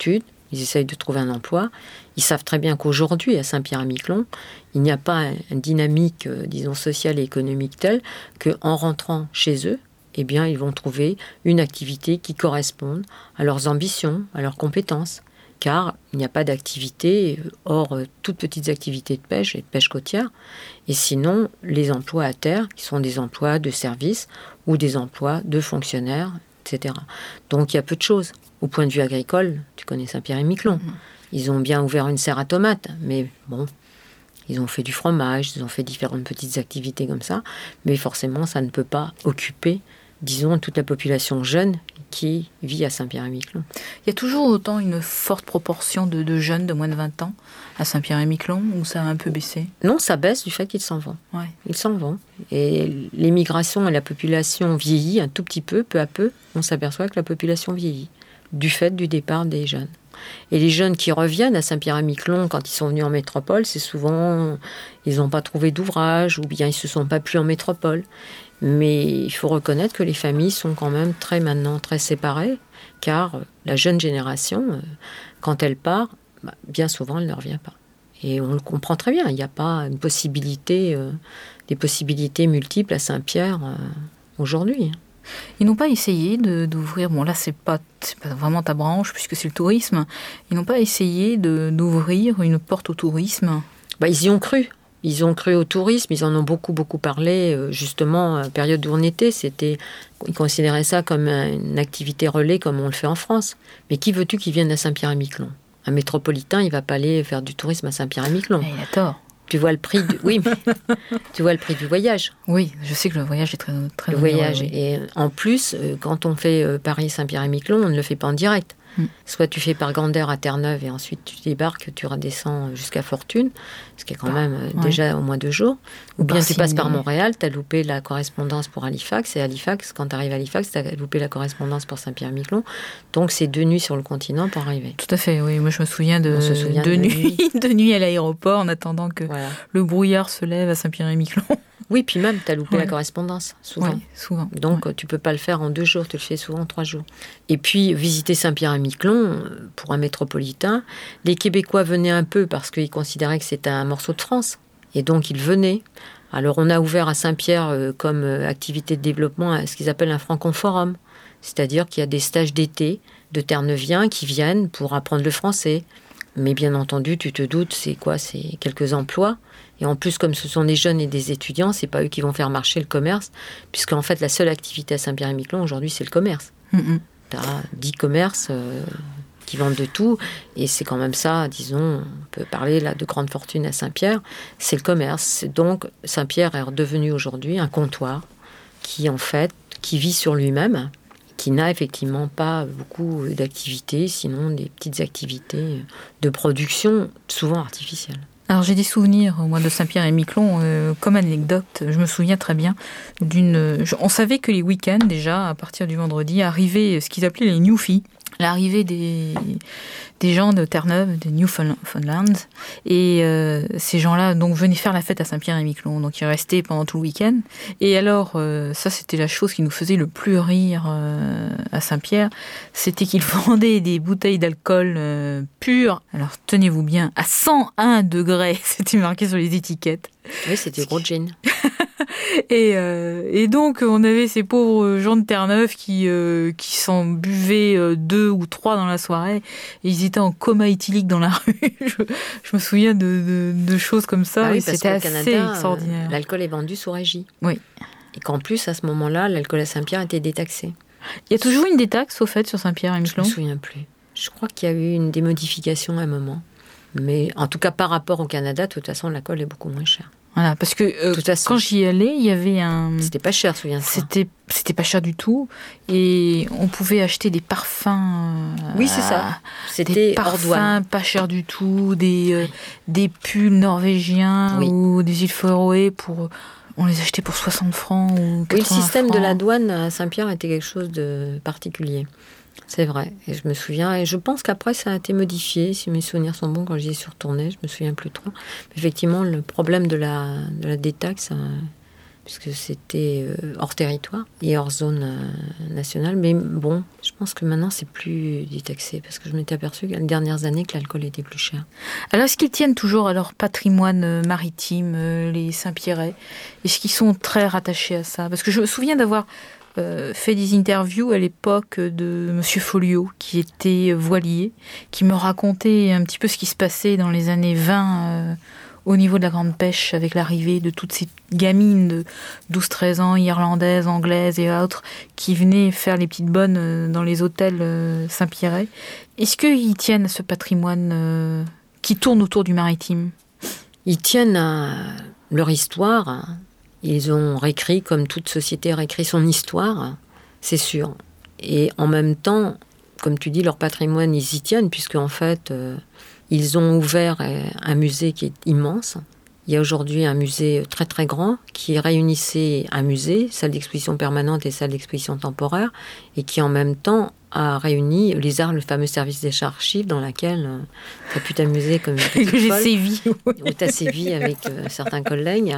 ils essayent de trouver un emploi. Ils savent très bien qu'aujourd'hui, à Saint-Pierre-et-Miquelon, il n'y a pas une dynamique, euh, disons, sociale et économique telle qu'en rentrant chez eux, eh bien, ils vont trouver une activité qui corresponde à leurs ambitions, à leurs compétences. Car il n'y a pas d'activité, hors euh, toutes petites activités de pêche et de pêche côtière. Et sinon, les emplois à terre, qui sont des emplois de service ou des emplois de fonctionnaires, et cetera. Donc, il y a peu de choses. Au point de vue agricole, tu connais Saint-Pierre-et-Miquelon. Mmh. Ils ont bien ouvert une serre à tomates, mais bon, ils ont fait du fromage, ils ont fait différentes petites activités comme ça. Mais forcément, ça ne peut pas occuper, disons, toute la population jeune qui vit à Saint-Pierre-et-Miquelon. Il y a toujours autant une forte proportion de, de jeunes de moins de vingt ans à Saint-Pierre-et-Miquelon, ou ça a un peu baissé? Non, ça baisse du fait qu'ils s'en vont. Ouais. Ils s'en vont. Et l'émigration et la population vieillit un tout petit peu, peu à peu. On s'aperçoit que la population vieillit, du fait du départ des jeunes. Et les jeunes qui reviennent à Saint-Pierre-et-Miquelon quand ils sont venus en métropole, c'est souvent, ils n'ont pas trouvé d'ouvrage, ou bien ils ne se sont pas plu en métropole. Mais il faut reconnaître que les familles sont quand même très maintenant très séparées, car la jeune génération, quand elle part, bah, bien souvent elle ne revient pas. Et on le comprend très bien, il n'y a pas une possibilité, euh, des possibilités multiples à Saint-Pierre euh, aujourd'hui. Ils n'ont pas essayé de, d'ouvrir, bon là c'est pas, c'est pas vraiment ta branche puisque c'est le tourisme, ils n'ont pas essayé de, d'ouvrir une porte au tourisme? Bah, ils y ont cru. Ils ont cru au tourisme, ils en ont beaucoup, beaucoup parlé, justement, à la période où on était. C'était, ils considéraient ça comme une activité relais, comme on le fait en France. Mais qui veux-tu qui vienne à Saint-Pierre-et-Miquelon? Un métropolitain, il ne va pas aller faire du tourisme à Saint-Pierre-et-Miquelon. Mais il a tort. Tu vois le prix du... Oui, mais tu vois le prix du voyage. Oui, je sais que le voyage est très, très Le voyage. oui. Et en plus, quand on fait Paris-Saint-Pierre-et-Miquelon, on ne le fait pas en direct. Mm. Soit tu fais par Gander à Terre-Neuve et ensuite tu débarques, tu redescends jusqu'à Fortune, ce qui est quand ah, même ouais. déjà au moins deux jours. Ou bien Barcigny. Tu passes par Montréal, tu as loupé la correspondance pour Halifax, et Halifax, quand tu arrives à Halifax, tu as loupé la correspondance pour Saint-Pierre-et-Miquelon. Donc c'est deux nuits sur le continent pour arriver. Tout à fait, oui. Moi je me souviens de, souvient de, de, nuit, nuit. de nuit à l'aéroport en attendant que voilà. le brouillard se lève à Saint-Pierre-et-Miquelon. Oui, puis même, tu as loupé ouais. la correspondance, souvent. Oui, souvent. Donc, ouais. tu ne peux pas le faire en deux jours, tu le fais souvent en trois jours. Et puis, visiter Saint-Pierre-et-Miquelon, pour un métropolitain, les Québécois venaient un peu parce qu'ils considéraient que c'était un morceau de France. Et donc, ils venaient. Alors, on a ouvert à Saint-Pierre euh, comme euh, activité de développement ce qu'ils appellent un franconforum. C'est-à-dire qu'il y a des stages d'été de Terre-Neuviens qui viennent pour apprendre le français. Mais bien entendu, tu te doutes, c'est quoi? C'est quelques emplois. Et en plus, comme ce sont des jeunes et des étudiants, c'est pas eux qui vont faire marcher le commerce, puisqu'en fait, la seule activité à Saint-Pierre-et-Miquelon, aujourd'hui, c'est le commerce. Mm-hmm. Tu as dix commerces euh, qui vendent de tout, et c'est quand même ça, disons, on peut parler là de grande fortune à Saint-Pierre, c'est le commerce. Donc, Saint-Pierre est redevenu aujourd'hui un comptoir qui, en fait, qui vit sur lui-même, qui n'a effectivement pas beaucoup d'activités, sinon des petites activités de production, souvent artificielles. Alors j'ai des souvenirs au mois de Saint-Pierre-et-Miquelon, euh, comme anecdote, je me souviens très bien d'une... On savait que les week-ends déjà, à partir du vendredi, arrivaient ce qu'ils appelaient les newfies, l'arrivée des, des gens de Terre-Neuve, de Newfoundland, et euh, ces gens-là donc venaient faire la fête à Saint-Pierre-et-Miquelon, donc ils restaient pendant tout le week-end. Et alors, euh, ça c'était la chose qui nous faisait le plus rire euh, à Saint-Pierre, c'était qu'ils vendaient des bouteilles d'alcool euh, pures, alors tenez-vous bien, à cent un degrés, c'était marqué sur les étiquettes. Oui, c'était gros gin. Et, euh, et donc, on avait ces pauvres gens de Terre-Neuve qui, euh, qui s'en buvaient euh, deux ou trois dans la soirée. Et ils étaient en coma éthylique dans la rue. je, je me souviens de, de, de choses comme ça. Ah oui, et parce c'était qu'au assez Canada, extraordinaire. Euh, l'alcool est vendu sous régie. Oui. Et qu'en plus, à ce moment-là, l'alcool à Saint-Pierre était détaxé. Il y a toujours une détaxe, au fait, sur Saint-Pierre-et-Miquelon? Je ne me souviens plus. Je crois qu'il y a eu une démodification à un moment. Mais en tout cas, par rapport au Canada, de toute façon, l'alcool est beaucoup moins cher. Voilà, parce que euh, quand j'y allais, il y avait un... C'était pas cher, souviens-toi. C'était, c'était pas cher du tout. Et on pouvait acheter des parfums... Euh, oui, c'est ça. C'était des parfums pas chers du tout, des, euh, des pulls norvégiens oui. ou des îles Féroé pour... On les achetait pour soixante francs ou quatre-vingts francs. Oui, le système francs. De la douane à Saint-Pierre était quelque chose de particulier. C'est vrai, et je me souviens, et je pense qu'après ça a été modifié, si mes souvenirs sont bons, quand j'y suis retournée, je me souviens plus trop. Mais effectivement, le problème de la, de la détaxe a, puisque c'était euh, hors territoire et hors zone euh, nationale. Mais bon, je pense que maintenant, c'est plus détaxé, parce que je m'étais aperçue que les dernières années que l'alcool était plus cher. Alors, est-ce qu'ils tiennent toujours à leur patrimoine maritime, euh, les Saint-Pierrais? Est-ce qu'ils sont très rattachés à ça? Parce que je me souviens d'avoir euh, fait des interviews à l'époque de Monsieur Folliot, qui était voilier, qui me racontait un petit peu ce qui se passait dans les années vingt euh, au niveau de la grande pêche, avec l'arrivée de toutes ces gamines de douze treize ans, irlandaises, anglaises et autres, qui venaient faire les petites bonnes dans les hôtels Saint-Pierrais. Est-ce qu'ils tiennent à ce patrimoine qui tourne autour du maritime? Ils tiennent à leur histoire. Ils ont réécrit, comme toute société réécrit son histoire, c'est sûr. Et en même temps, comme tu dis, leur patrimoine, ils y tiennent, puisque en fait... Euh, Ils ont ouvert un musée qui est immense. Il y a aujourd'hui un musée très très grand qui réunissait un musée, salle d'exposition permanente et salle d'exposition temporaire, et qui en même temps a réuni les arts, le fameux service des archives dans lequel euh, tu as pu t'amuser comme une petite que j'ai folle, sévi. où tu as sévi avec euh, certains collègues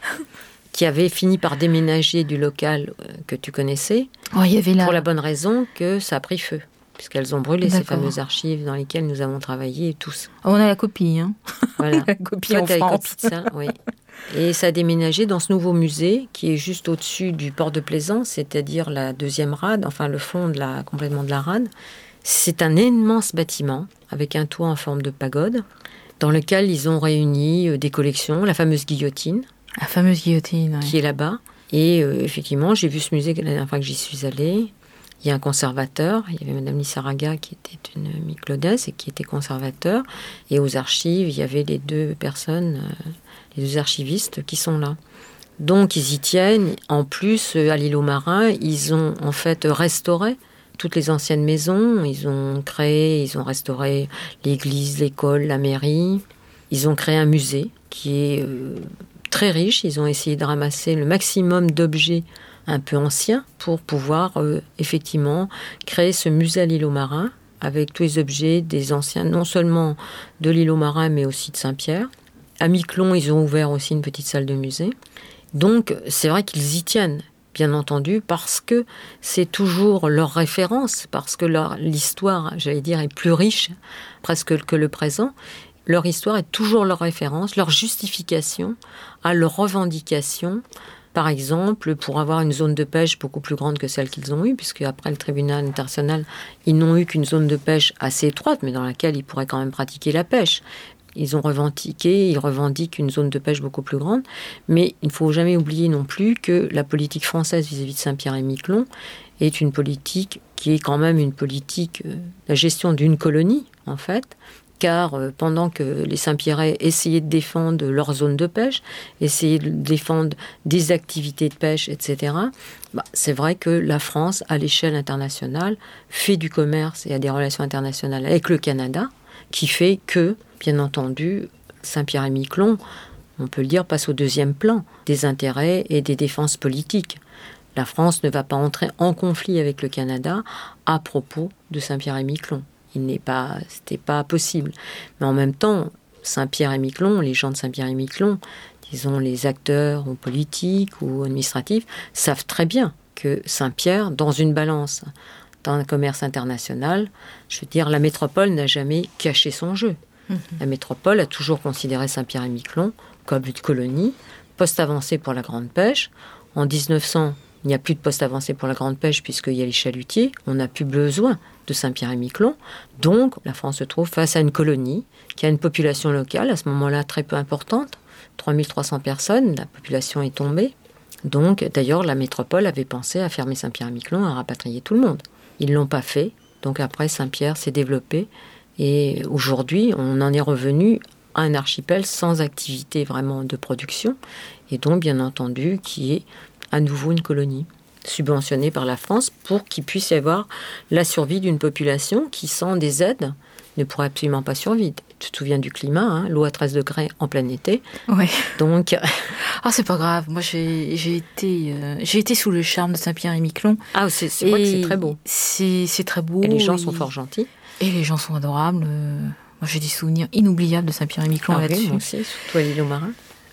qui avaient fini par déménager du local euh, que tu connaissais, oh, il y avait la... pour la bonne raison que ça a pris feu. Puisqu'elles ont brûlé D'accord. ces fameuses archives dans lesquelles nous avons travaillé tous. On a la copie, hein. Voilà. La copie Toi, en t'as France. copie de ça, oui. Et ça a déménagé dans ce nouveau musée qui est juste au-dessus du port de Plaisance, c'est-à-dire la deuxième rade, enfin le fond de la, complètement de la rade. C'est un immense bâtiment avec un toit en forme de pagode dans lequel ils ont réuni des collections, la fameuse guillotine. La fameuse guillotine, oui. Qui est là-bas. Et euh, effectivement, j'ai vu ce musée la dernière fois que j'y suis allée. Il y a un conservateur, il y avait Madame Lissaraga qui était une Miclodès et qui était conservateur. Et aux archives, il y avait les deux personnes, euh, les deux archivistes qui sont là. Donc ils y tiennent. En plus, à l'île aux Marins, ils ont en fait restauré toutes les anciennes maisons. Ils ont créé, ils ont restauré l'église, l'école, la mairie. Ils ont créé un musée qui est euh, très riche. Ils ont essayé de ramasser le maximum d'objets un peu ancien, pour pouvoir euh, effectivement créer ce musée à l'île aux Marins, avec tous les objets des anciens, non seulement de l'île aux Marins, mais aussi de Saint-Pierre. À Miquelon, ils ont ouvert aussi une petite salle de musée. Donc, c'est vrai qu'ils y tiennent, bien entendu, parce que c'est toujours leur référence, parce que leur, l'histoire, j'allais dire, est plus riche, presque que le présent. Leur histoire est toujours leur référence, leur justification à leurs revendications. Par exemple, pour avoir une zone de pêche beaucoup plus grande que celle qu'ils ont eue, puisque après le tribunal international, ils n'ont eu qu'une zone de pêche assez étroite, mais dans laquelle ils pourraient quand même pratiquer la pêche. Ils ont revendiqué, ils revendiquent une zone de pêche beaucoup plus grande, mais il ne faut jamais oublier non plus que la politique française vis-à-vis de Saint-Pierre et Miquelon est une politique qui est quand même une politique, euh, la gestion d'une colonie, en fait, car euh, pendant que les Saint-Pierrais essayaient de défendre leur zone de pêche, essayaient de défendre des activités de pêche, et cetera, bah, c'est vrai que la France, à l'échelle internationale, fait du commerce et a des relations internationales avec le Canada, qui fait que, bien entendu, Saint-Pierre et Miquelon, on peut le dire, passe au deuxième plan des intérêts et des défenses politiques. La France ne va pas entrer en conflit avec le Canada à propos de Saint-Pierre et Miquelon. Il n'est pas, c'était pas possible. Mais en même temps, Saint-Pierre et Miquelon, les gens de Saint-Pierre et Miquelon, disons les acteurs ou politiques ou administratifs, savent très bien que Saint-Pierre, dans une balance, dans un commerce international, je veux dire, la métropole n'a jamais caché son jeu. Mmh. La métropole a toujours considéré Saint-Pierre et Miquelon comme une colonie, poste avancé pour la grande pêche. En dix-neuf cents, il n'y a plus de poste avancé pour la grande pêche puisqu'il y a les chalutiers. On n'a plus besoin de Saint-Pierre et Miquelon. Donc, la France se trouve face à une colonie qui a une population locale, à ce moment-là très peu importante, trois mille trois cents personnes, la population est tombée. Donc, d'ailleurs, la métropole avait pensé à fermer Saint-Pierre et Miquelon, à rapatrier tout le monde. Ils ne l'ont pas fait. Donc après, Saint-Pierre s'est développé. Et aujourd'hui, on en est revenu à un archipel sans activité vraiment de production. Et donc, bien entendu, qui est à nouveau une colonie subventionnée par la France pour qu'il puisse y avoir la survie d'une population qui, sans des aides, ne pourrait absolument pas survivre. Tu te souviens du climat, hein, l'eau à treize degrés en plein été. Oui. Donc... Ah, c'est pas grave. Moi, j'ai, j'ai, été, euh, j'ai été sous le charme de Saint-Pierre et Miquelon. Ah, c'est, c'est vrai que c'est très beau. C'est, c'est très beau. Et les gens et... sont fort gentils. Et les gens sont adorables. Moi, j'ai des souvenirs inoubliables de Saint-Pierre et Miquelon ah, là-dessus. Oui, moi aussi, surtout à l'île aux Marins.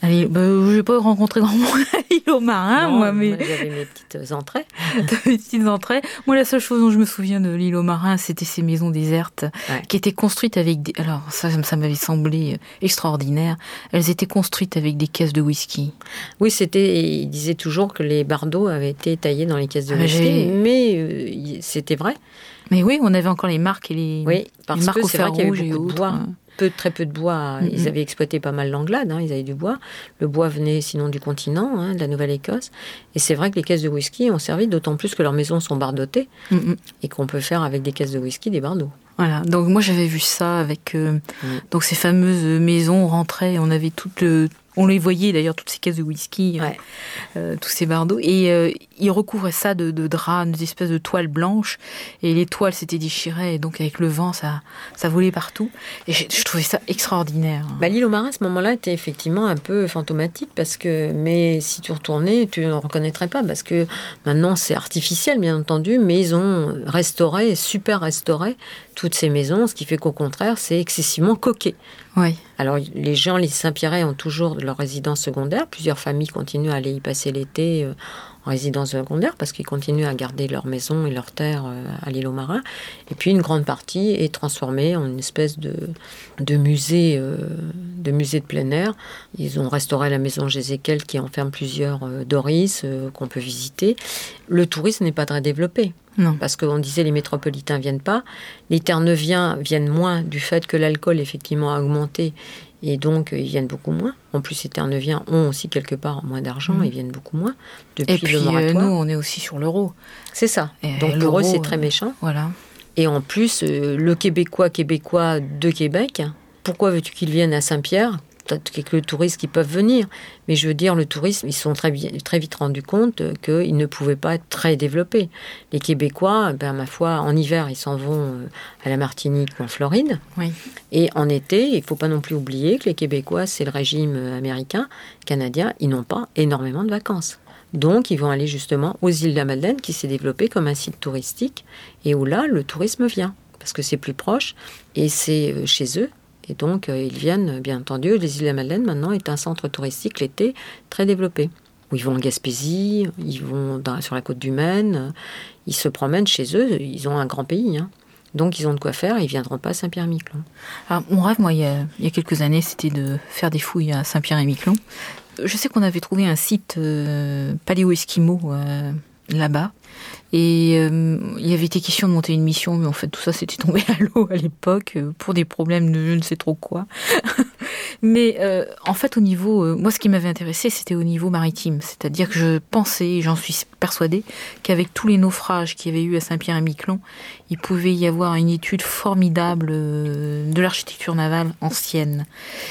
Allez, bah, je n'ai pas rencontré grand monde à l'île aux Marins, non, moi, mais... moi, j'avais mes petites entrées. mes petites entrées. Moi, la seule chose dont je me souviens de l'île aux Marins, c'était ces maisons désertes ouais. qui étaient construites avec des... Alors, ça, ça m'avait semblé extraordinaire. Elles étaient construites avec des caisses de whisky. Oui, c'était... Il disait toujours que les bardeaux avaient été taillés dans les caisses de whisky, J'ai... mais euh, c'était vrai. Mais oui, on avait encore les marques et les, oui, parce les marques que au c'est fer vrai qu'il y rouge avait et beaucoup de autres. bois. Peu, très peu de bois. Mm-hmm. Ils avaient exploité pas mal l'Anglade, hein, ils avaient du bois. Le bois venait sinon du continent, hein, de la Nouvelle-Écosse. Et c'est vrai que les caisses de whisky ont servi, d'autant plus que leurs maisons sont bardotées mm-hmm. et qu'on peut faire avec des caisses de whisky des bardeaux. Voilà, donc moi j'avais vu ça avec euh, mm. donc ces fameuses maisons, on rentrait, on avait toutes le... On les voyait d'ailleurs, toutes ces caisses de whisky, ouais. euh, tous ces bardeaux. Et euh, ils recouvraient ça de, de draps, des espèces de toiles blanches. Et les toiles s'étaient déchirées. Et donc, avec le vent, ça, ça volait partout. Et je, je trouvais ça extraordinaire. Bah, l'île aux Marins, à ce moment-là, était effectivement un peu fantomatique. Parce que, mais si tu retournais, tu ne reconnaîtrais pas. Parce que maintenant, c'est artificiel, bien entendu. Mais ils ont restauré, super restauré toutes ces maisons. Ce qui fait qu'au contraire, c'est excessivement coquet. Oui. Alors, les gens, les Saint-Pierrais ont toujours leur résidence secondaire. Plusieurs familles continuent à aller y passer l'été euh, en résidence secondaire parce qu'ils continuent à garder leur maison et leur terre euh, à l'île aux Marins. Et puis, une grande partie est transformée en une espèce de, de musée, euh, de musée de plein air. Ils ont restauré la maison Jézéquel qui enferme plusieurs euh, Doris euh, qu'on peut visiter. Le tourisme n'est pas très développé. Non. Parce qu'on disait les métropolitains ne viennent pas. Les Terre-Neuviens viennent moins du fait que l'alcool, effectivement, a augmenté. Et donc, ils viennent beaucoup moins. En plus, les Terre-Neuviens ont aussi quelque part moins d'argent. Mmh. Ils viennent beaucoup moins depuis et puis, le moratoire. Euh, nous, on est aussi sur l'euro. C'est ça. Et donc, pour eux, c'est très méchant. Euh, voilà. Et en plus, euh, le Québécois, Québécois de Québec, pourquoi veux-tu qu'ils viennent à Saint-Pierre ? Peut-être quelques touristes qui peuvent venir, mais je veux dire, le tourisme, ils se sont très, bien, très vite rendus compte qu'ils ne pouvaient pas être très développés. Les Québécois, ben, ma foi, en hiver, ils s'en vont à la Martinique ou en Floride. Oui. Et en été, il ne faut pas non plus oublier que les Québécois, c'est le régime américain, canadien, ils n'ont pas énormément de vacances. Donc, ils vont aller justement aux îles de la Madeleine, qui s'est développé comme un site touristique, et où là, le tourisme vient, parce que c'est plus proche, et c'est chez eux. Et donc, euh, ils viennent, bien entendu, les îles de la Madeleine, maintenant, est un centre touristique l'été très développé. Où ils vont en Gaspésie, ils vont dans, sur la côte du Maine, euh, ils se promènent chez eux, ils ont un grand pays. Hein. Donc, ils ont de quoi faire, ils ne viendront pas à Saint-Pierre-et-Miquelon. Alors, mon rêve, moi, il y, a, il y a quelques années, c'était de faire des fouilles à Saint-Pierre-et-Miquelon. Je sais qu'on avait trouvé un site euh, paléo-esquimau euh, là-bas. Et euh, il y avait été question de monter une mission, mais en fait tout ça c'était tombé à l'eau à l'époque euh, pour des problèmes de je ne sais trop quoi. Mais euh, en fait au niveau, euh, moi ce qui m'avait intéressé c'était au niveau maritime, c'est-à-dire que je pensais, j'en suis persuadée, qu'avec tous les naufrages qu'il y avait eu à Saint-Pierre-et-Miquelon, il pouvait y avoir une étude formidable euh, de l'architecture navale ancienne.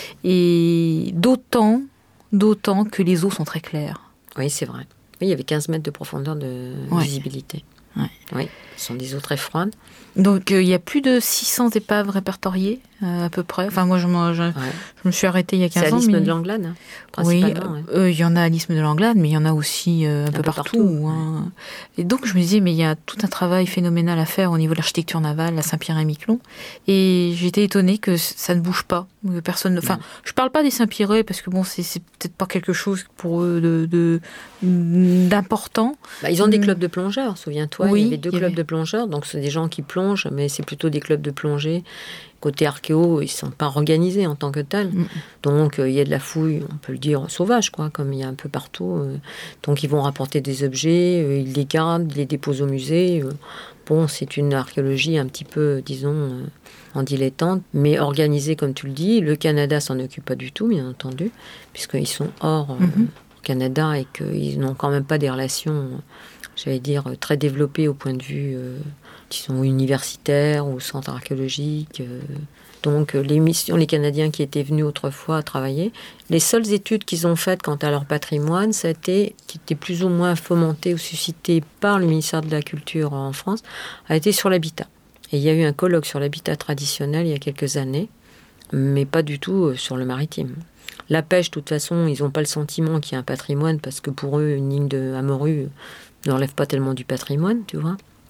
Et d'autant, d'autant que les eaux sont très claires. Oui, c'est vrai. Oui, il y avait quinze mètres de profondeur de ouais. visibilité. Ouais. Oui, ce sont des eaux très froides. Donc, euh, il y a plus de six cents épaves répertoriées, euh, à peu près. Enfin, moi, je, je, ouais. je me suis arrêtée il y a quinze ans. C'est à l'isthme mais... de l'Anglade, hein, principalement. Oui, il euh, ouais. y en a à l'isthme de l'Anglade, mais il y en a aussi euh, un, un peu, peu partout. partout hein. ouais. Et donc, je me disais, mais il y a tout un travail phénoménal à faire au niveau de l'architecture navale à Saint-Pierre-et-Miquelon. Et j'étais étonnée que ça ne bouge pas. Que personne... Enfin, ouais. je parle pas des Saint-Pierrais, parce que bon, c'est, c'est peut-être pas quelque chose pour eux de, de, d'important. Bah, ils ont des clubs de plongeurs, souviens-toi. Oui, il y avait deux il y clubs avait... de plongeurs, donc c'est des gens qui plongent, mais c'est plutôt des clubs de plongée. Côté archéo, ils ne sont pas organisés en tant que tels. Mmh. Donc, il euh, y a de la fouille, on peut le dire, sauvage, quoi, comme il y a un peu partout. Euh. Donc, ils vont rapporter des objets, euh, ils les gardent, ils les déposent au musée. Euh. Bon, c'est une archéologie un petit peu, disons, euh, en dilettante, mais organisée, comme tu le dis. Le Canada s'en occupe pas du tout, bien entendu, puisqu'ils sont hors euh, mmh. Canada et qu'ils n'ont quand même pas des relations, j'allais dire, très développées au point de vue... Euh, disons universitaires ou centres archéologiques. Donc les missions, les Canadiens qui étaient venus autrefois travailler, les seules études qu'ils ont faites quant à leur patrimoine, c'était, qui était plus ou moins fomenté ou suscité par le ministère de la Culture en France, a été sur l'habitat. Et il y a eu un colloque sur l'habitat traditionnel il y a quelques années, mais pas du tout sur le maritime. La pêche, de toute façon, ils n'ont pas le sentiment qu'il y a un patrimoine, parce que pour eux, une ligne de à morue ne relève pas tellement du patrimoine, tu vois.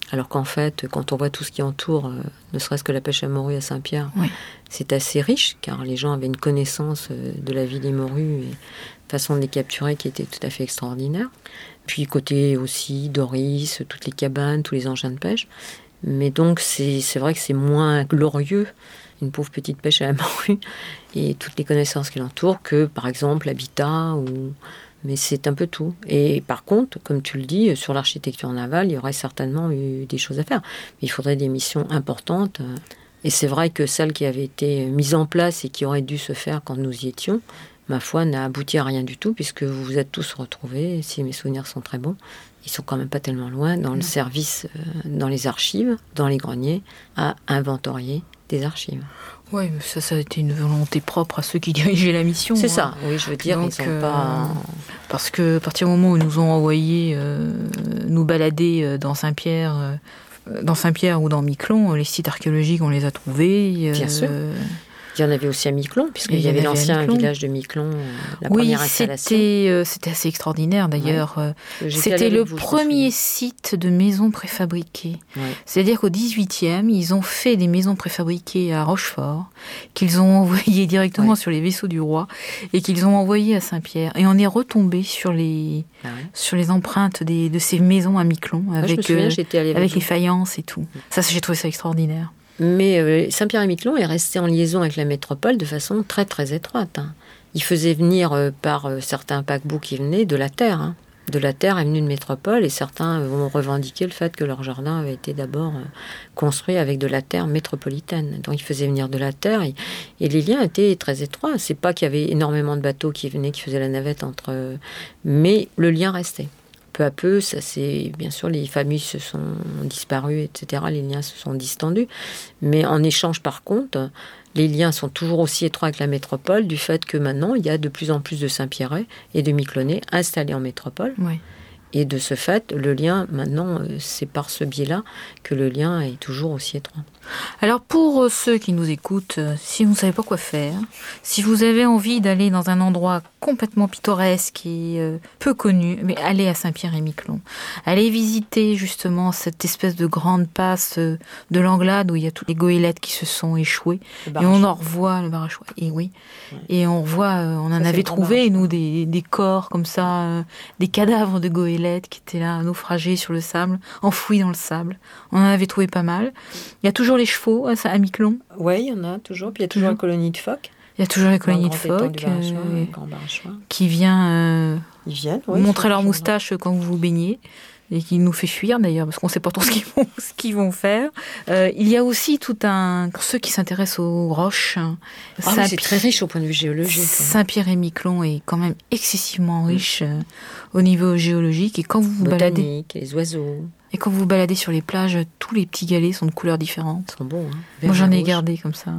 Alors qu'en fait, quand on voit tout ce qui entoure, euh, ne serait-ce que la pêche à morue à Saint-Pierre, Oui. c'est assez riche, car les gens avaient une connaissance euh, de la vie des morues et façon de les capturer qui était tout à fait extraordinaire. Puis côté aussi Doris, toutes les cabanes, tous les engins de pêche. Mais donc c'est, c'est vrai que c'est moins glorieux, une pauvre petite pêche à la morue, et toutes les connaissances qui l'entourent, que par exemple l'habitat ou... Mais c'est un peu tout. Et par contre, comme tu le dis, sur l'architecture navale, il y aurait certainement eu des choses à faire. Mais il faudrait des missions importantes. Et c'est vrai que celle qui avait été mise en place et qui aurait dû se faire quand nous y étions, ma foi, n'a abouti à rien du tout, puisque vous vous êtes tous retrouvés, si mes souvenirs sont très bons, ils sont quand même pas tellement loin, dans le service, euh, dans les archives, dans les greniers, à inventorier des archives. Oui, mais ça, ça a été une volonté propre à ceux qui dirigeaient la mission. C'est hein. ça, oui, je veux dire, Donc, ils sont euh, pas... Parce que à partir du moment où ils nous ont envoyé euh, nous balader dans Saint-Pierre, euh, dans Saint-Pierre ou dans Miquelon, les sites archéologiques, on les a trouvés. Bien euh, sûr. Il y en avait aussi à Miquelon, puisqu'il y, y avait l'ancien village de Miquelon, euh, la oui, première installation. C'était, euh, c'était assez extraordinaire d'ailleurs. Ouais. C'était le premier site de maisons préfabriquées. Ouais. C'est-à-dire qu'au dix-huitième, ils ont fait des maisons préfabriquées à Rochefort, qu'ils ont envoyées directement ouais. sur les vaisseaux du roi et qu'ils ont envoyées à Saint-Pierre. Et on est retombé sur les, ah ouais. sur les empreintes des, de ces maisons à Miquelon, avec, ouais, souviens, euh, avec, avec les faïences et tout. Ça, j'ai trouvé ça extraordinaire. Mais euh, Saint-Pierre-et-Miquelon est resté en liaison avec la métropole de façon très très étroite. Hein. Il faisait venir euh, par euh, certains paquebots qui venaient de la terre. Hein. De la terre est venue une métropole et certains vont revendiquer le fait que leur jardin avait été d'abord euh, construit avec de la terre métropolitaine. Donc il faisait venir de la terre et, et les liens étaient très étroits. C'est pas qu'il y avait énormément de bateaux qui venaient, qui faisaient la navette entre... Euh, mais le lien restait. Peu à peu, ça c'est bien sûr les familles se sont disparues, et cetera. Les liens se sont distendus, mais en échange, par contre, les liens sont toujours aussi étroits avec la métropole du fait que maintenant il y a de plus en plus de Saint-Pierrais et de Miquelonnais installés en métropole. Oui. Et de ce fait, le lien maintenant, c'est par ce biais-là que le lien est toujours aussi étroit. Alors pour ceux qui nous écoutent, si vous ne savez pas quoi faire, si vous avez envie d'aller dans un endroit complètement pittoresque et euh, peu connu, mais allez à Saint-Pierre-et-Miquelon. Allez visiter justement cette espèce de grande passe de l'Anglade où il y a toutes les goélettes qui se sont échouées. Et on en revoit le bar à choix. Et oui. Ouais. Et on revoit, euh, on en ça, avait trouvé, nous, des, des corps comme ça, euh, des cadavres de goélettes qui étaient là, naufragés sur le sable, enfouis dans le sable. On en avait trouvé pas mal. Il y a toujours les chevaux à, à Miquelon. Oui, il y en a toujours. Puis il y a toujours la colonie de phoques. Il y a toujours la colonie de phoques euh, qui vient euh, Ils viennent, oui, montrer leur moustache quand vous vous baignez et qui nous fait fuir d'ailleurs parce qu'on ne sait pas trop ce qu'ils vont, ce qu'ils vont faire. Euh, il y a aussi tout un... Pour ceux qui s'intéressent aux roches... Ah oui, c'est très riche au point de vue géologique. Saint-Pierre-et-Miquelon est quand même excessivement riche oui. euh, au niveau géologique. Et quand vous vous Botanique, baladez... les oiseaux... Et quand vous vous baladez sur les plages, tous les petits galets sont de couleurs différentes. Ils sont beaux, hein. Moi, j'en ai rouge. Gardé comme ça.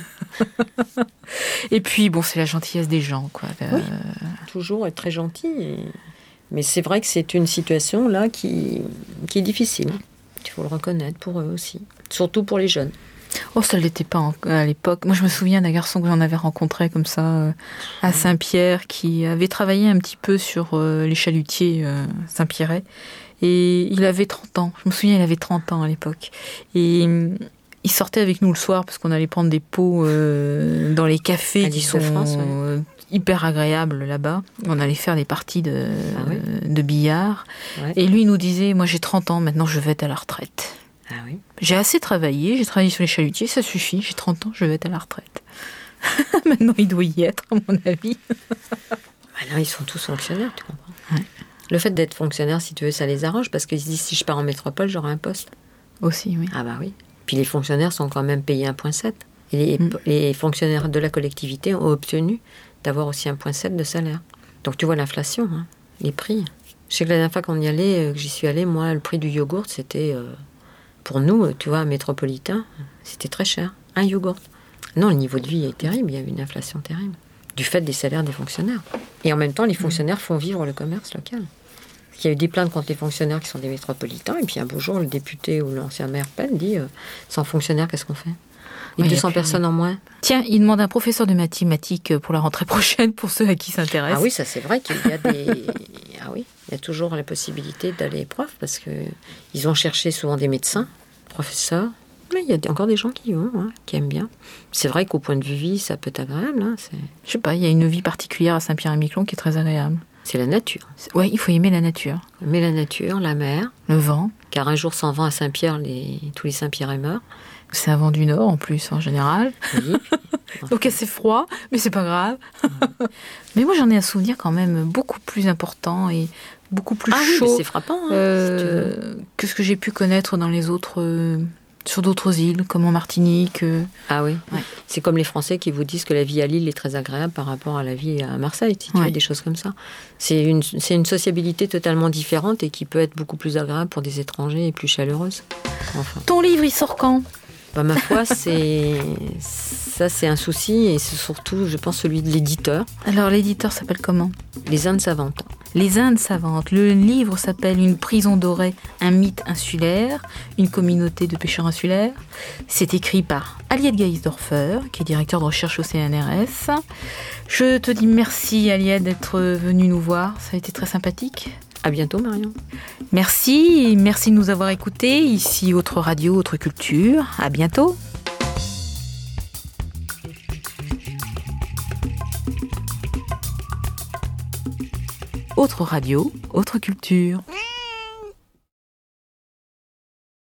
Et puis, bon, c'est la gentillesse des gens, quoi. Oui, euh... toujours être très gentil. Et... Mais c'est vrai que c'est une situation, là, qui, qui est difficile. Il faut le reconnaître pour eux aussi. Surtout pour les jeunes. Oh, ça ne l'était pas en... à l'époque. Moi, je me souviens d'un garçon que j'en avais rencontré comme ça, euh, à Saint-Pierre, qui avait travaillé un petit peu sur euh, les chalutiers euh, Saint-Pierrais. Et il avait trente ans. Je me souviens, il avait trente ans à l'époque. Et il sortait avec nous le soir parce qu'on allait prendre des pots euh, dans les cafés qui sont France, euh, ouais. hyper agréables là-bas. On allait faire des parties de, ah oui. de billard. Ouais. Et lui, il nous disait, moi j'ai trente ans, maintenant je vais être à la retraite. Ah oui. J'ai assez travaillé, j'ai travaillé sur les chalutiers, ça suffit. J'ai trente ans, je vais être à la retraite. Maintenant, il doit y être, à mon avis. Là, ils sont tous fonctionnaires, tu comprends. Ouais. Le fait d'être fonctionnaire, si tu veux, ça les arrange, parce qu'ils se disent, si je pars en métropole, j'aurai un poste. Aussi, oui. Ah bah oui. Puis les fonctionnaires sont quand même payés un virgule sept. Et les, mm. les fonctionnaires de la collectivité ont obtenu d'avoir aussi un virgule sept de salaire. Donc tu vois l'inflation, hein, les prix. Je sais que la dernière fois qu'on y allait, que j'y suis allée, moi, le prix du yogourt, c'était, euh, pour nous, tu vois, métropolitain, c'était très cher. Un yogourt. Non, le niveau de vie est terrible, il y a une inflation terrible. Du fait des salaires des fonctionnaires. Et en même temps, les fonctionnaires font vivre le commerce local. Il y a eu des plaintes contre les fonctionnaires qui sont des métropolitains, et puis un beau jour, le député ou l'ancien maire Penn dit euh, « Sans fonctionnaires, qu'est-ce qu'on fait ?» Et Ouais, deux cents y a plus personnes en moins. Tiens, il demande un professeur de mathématiques pour la rentrée prochaine, pour ceux à qui s'intéressent. Ah oui, ça c'est vrai qu'il y a des... ah oui, il y a toujours la possibilité d'aller prof, parce qu'ils ont cherché souvent des médecins, professeurs. Mais il y a encore des gens qui y vont, hein, qui aiment bien. C'est vrai qu'au point de vue vie, ça peut être agréable. Hein, c'est... Je sais pas, il y a une vie particulière à Saint-Pierre-et-Miquelon qui est très agréable. c'est la nature. Ouais, il faut aimer la nature. Mais la nature, la mer. Le vent. Car un jour sans vent à Saint-Pierre, les... tous les Saint-Pierre meurent. C'est un vent du nord en plus, en général. Oui. Donc c'est froid, mais c'est pas grave. Mais moi j'en ai un souvenir quand même beaucoup plus important et beaucoup plus ah chaud oui, c'est frappant, hein, euh, si tu veux. que ce que j'ai pu connaître dans les autres, euh, sur d'autres îles, comme en Martinique. Euh. Ah oui, Ouais. C'est comme les Français qui vous disent que la vie à Lille est très agréable par rapport à la vie à Marseille, si tu Ouais. veux, des choses comme ça. C'est une, c'est une sociabilité totalement différente et qui peut être beaucoup plus agréable pour des étrangers et plus chaleureuse. Enfin. Ton livre, il sort quand ? Bah, ma foi, c'est ça, c'est un souci, et c'est surtout, je pense, celui de l'éditeur. Alors l'éditeur s'appelle comment ? Les Indes savantes. Les Indes savantes. Le livre s'appelle Une prison dorée, un mythe insulaire, une communauté de pêcheurs insulaires. C'est écrit par Aliette Geisdorfer, qui est directeur de recherche au C N R S. Je te dis merci, Aliette, d'être venue nous voir. Ça a été très sympathique. À bientôt, Marion. Merci, merci de nous avoir écoutés. Ici, Autre Radio, Autre Culture. À bientôt. Autre Radio, Autre Culture.